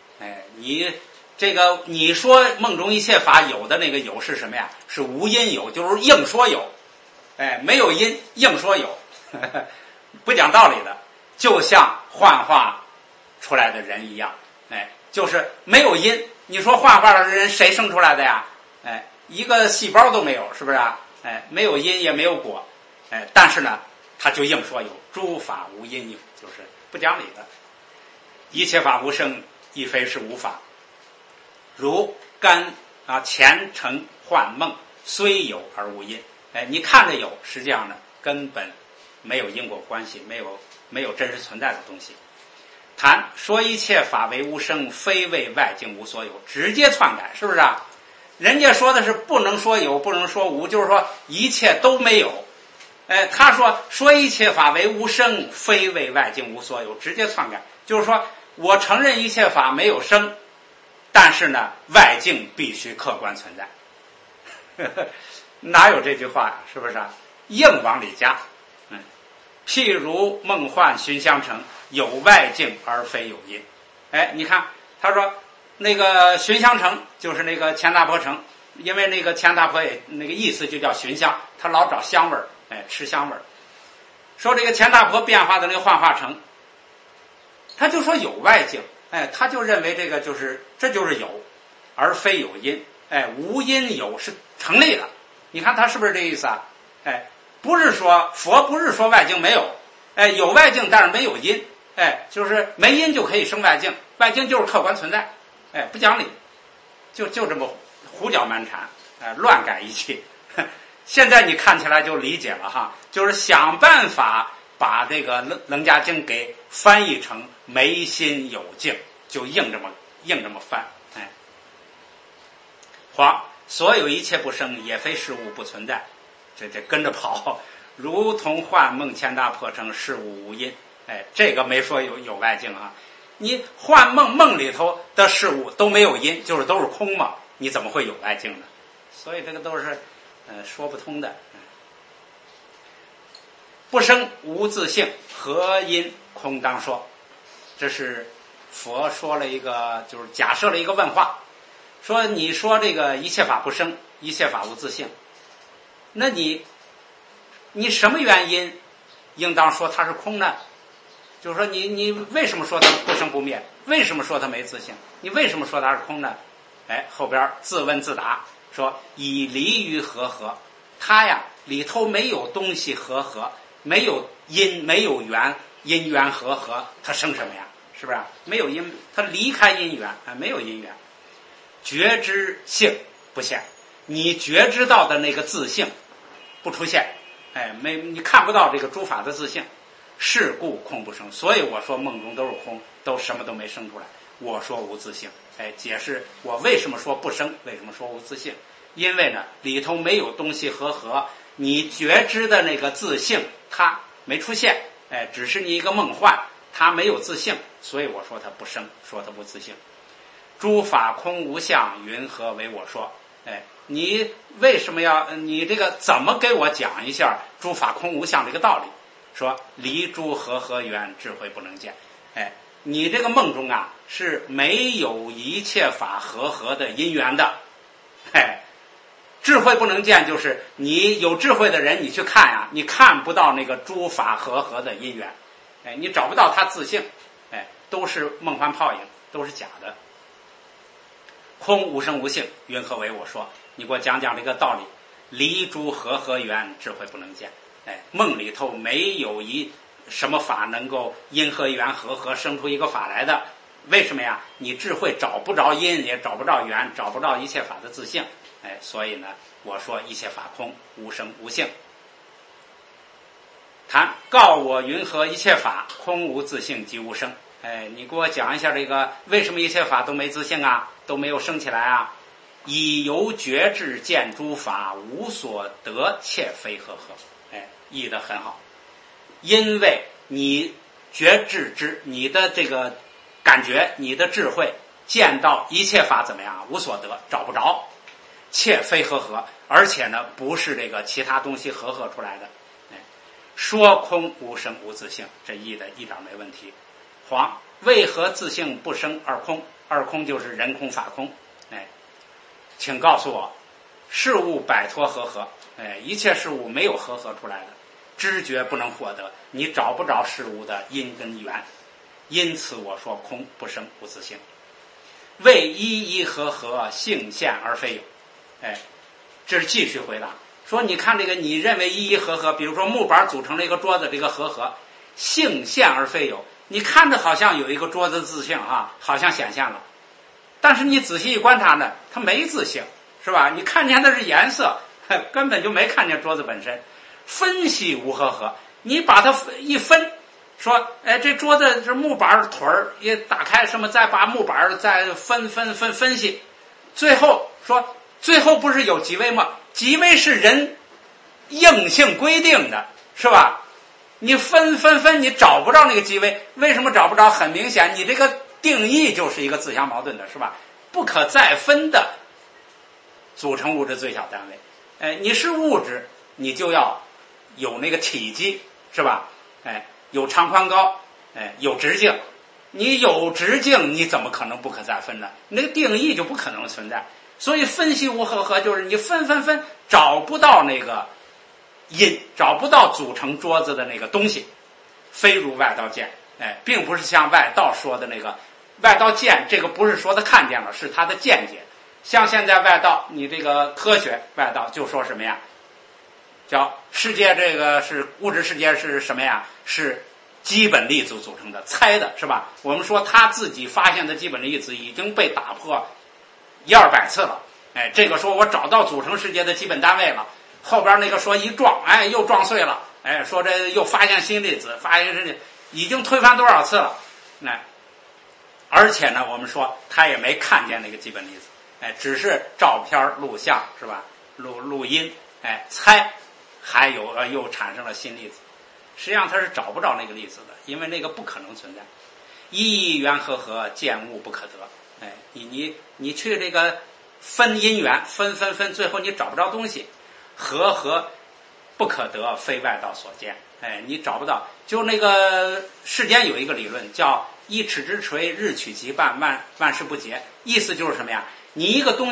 你说梦中一切法有的那个有是什么呀？是无因有，就是硬说有，没有因硬说有，不讲道理的，就像幻化出来的人一样，就是没有因。你说幻化的人谁生出来的呀？一个细胞都没有，是不是啊？没有因也没有果，但是呢，他就硬说有，诸法无因有，就是不讲理的。一切法无生，亦非是无法。如干前成幻梦，虽有而无因。你看着有，实际上呢，根本没有因果关系，没有真实存在的东西。谈说一切法为无生，非为外境无所有，直接篡改，是不是啊？人家说的是不能说有，不能说无，就是说一切都没有。他说一切法为无生，非为外境无所有，直接篡改，就是说我承认一切法没有生，但是呢，外境必须客观存在。哪有这句话呀？是不是啊？硬往里加。譬如梦幻寻香城，有外境而非有因。你看他说那个寻香城就是那个钱大婆城，因为那个钱大婆也那个意思就叫寻香，他老找香味儿，吃香味儿。说这个钱大婆变化的那个幻化城，他就说有外境，他就认为这就是有，而非有因，无因有是成立的。你看他是不是这意思啊？不是说佛不是说外境没有，有外境但是没有因，就是没因就可以生外境，外境就是客观存在，不讲理，就这么胡搅蛮缠，乱改一气。现在你看起来就理解了哈，就是想办法把这个楞伽经给翻译成没心有境，就硬这么翻。所有一切不生，也非事物不存在，这跟着跑，如同幻梦千大破成，事物无因。这个没说有外境啊，你幻梦里头的事物都没有因，就是都是空嘛，你怎么会有外境呢？所以这个都是说不通的。不生无自性，何因空当说？这是佛说了一个，就是假设了一个问话，说你说这个一切法不生，一切法无自性， 那你什么原因应当说它是空呢？就是说你为什么说它不生不灭？为什么说它没自性？你为什么说它是空呢？后边自问自答说以离于和合，它呀里头没有东西和合，没有因，没有缘，因缘和合，它生什么呀？是不是？没有因，它离开因缘没有因缘。觉知性不现，你觉知到的那个自性不出现，你看不到这个诸法的自性，是故空不生。所以我说梦中都是空，都什么都没生出来。我说无自性，解释我为什么说不生，为什么说无自性？因为呢，里头没有东西和合，你觉知的那个自性它没出现，只是你一个梦幻，它没有自性，所以我说它不生，说它不自性。诸法空无相，云何为我说？你为什么要你这个怎么给我讲一下诸法空无相这个道理？说离诸和合缘，智慧不能见。你这个梦中啊是没有一切法和合的因缘的。智慧不能见，就是你有智慧的人，你去看呀，你看不到那个诸法和合的因缘，你找不到它自性，都是梦幻泡影，都是假的。空无生无性，云何为我说？你给我讲讲这个道理。离诸和合缘，智慧不能见。梦里头没有什么法能够因和缘和合生出一个法来的。为什么呀？你智慧找不着因，也找不着缘，找不着一切法的自性。所以呢，我说一切法空，无生无性。谈告我云何一切法空无自性即无生。你给我讲一下这个为什么一切法都没自性啊，都没有生起来啊？以由觉智见诸法无所得，且非和合。译得很好。因为你觉智之，你的这个感觉，你的智慧见到一切法怎么样？无所得，找不着，且非和合，而且呢不是这个其他东西和合出来的。说空无生无自性，这译的一点没问题。黄为何自性不生二空？二空就是人空法空。请告诉我，事物摆脱和合，一切事物没有和合出来的，知觉不能获得，你找不着事物的因跟缘，因此我说空不生无自性。为一一和合，性现而非有。这是继续回答说，你看这个你认为一一和合，比如说木板组成了一个桌子，这个和合性现而非有，你看着好像有一个桌子自性好像显现了，但是你仔细一观察呢，它没自性，是吧？你看见的是颜色，根本就没看见桌子本身。分析无和合，你把它一分，说这桌子这木板腿儿也打开什么，再把木板再分析，最后说最后不是有极微吗？极微是人硬性规定的，是吧？你分你找不着那个极微，为什么找不着？很明显你这个定义就是一个自相矛盾的，是吧？不可再分的组成物质最小单位。你是物质，你就要有那个体积，是吧？有长宽高，有直径。你有直径，你怎么可能不可再分呢？那个定义就不可能存在。所以分析无和合，就是你分找不到那个因，找不到组成桌子的那个东西，非如外道见。并不是像外道说的那个外道见，这个不是说他看见了，是他的见解。像现在外道，你这个科学外道就说什么呀？叫世界这个是物质世界是什么呀？是基本粒子组成的，猜的是吧？我们说他自己发现的基本粒子已经被打破100-200次了。这个说我找到组成世界的基本单位了，后边那个说一撞，又撞碎了，说这又发现新粒子，发现这已经推翻多少次了。而且呢，我们说他也没看见那个基本粒子，只是照片录像，是吧？录音，猜，还有又产生了新粒子。实际上他是找不着那个粒子的，因为那个不可能存在。一缘和合，见物不可得。你去这个分因缘，分，最后你找不着东西。和不可得，非外道所见。你找不到。就那个世间有一个理论叫一尺之锤，日取其半，万事不竭。意思就是什么呀？你一个东西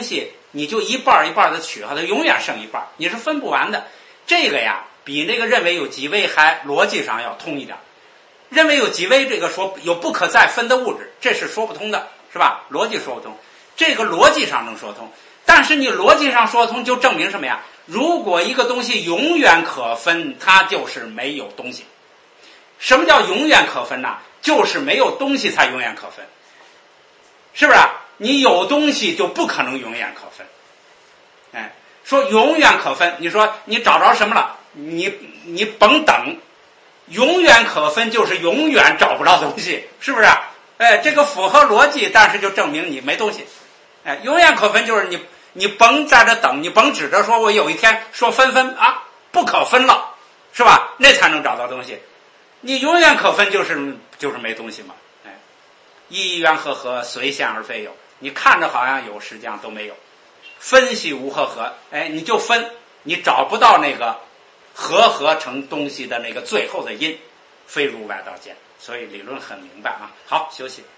你就一半一半的取，它永远剩一半，你是分不完的。这个呀，比那个认为有几维还逻辑上要通一点。认为有几维，这个说有不可再分的物质，这是说不通的，是吧？逻辑说不通，这个逻辑上能说通，但是你逻辑上说通，就证明什么呀？如果一个东西永远可分，它就是没有东西。什么叫永远可分呢？就是没有东西才永远可分，是不是？你有东西就不可能永远可分。哎，说永远可分，你说你找着什么了？你甭等。永远可分就是永远找不着东西，是不是？哎，这个符合逻辑，但是就证明你没东西。哎，永远可分就是你甭在这等，你甭指着说我有一天说分啊不可分了，是吧？那才能找到东西。你永远可分就是没东西嘛。哎，一元和随现而非有，你看着好像有，实际上都没有。分析无和，哎，你就分，你找不到那个合成东西的那个最后的因，非如外道见。所以理论很明白啊。好，休息。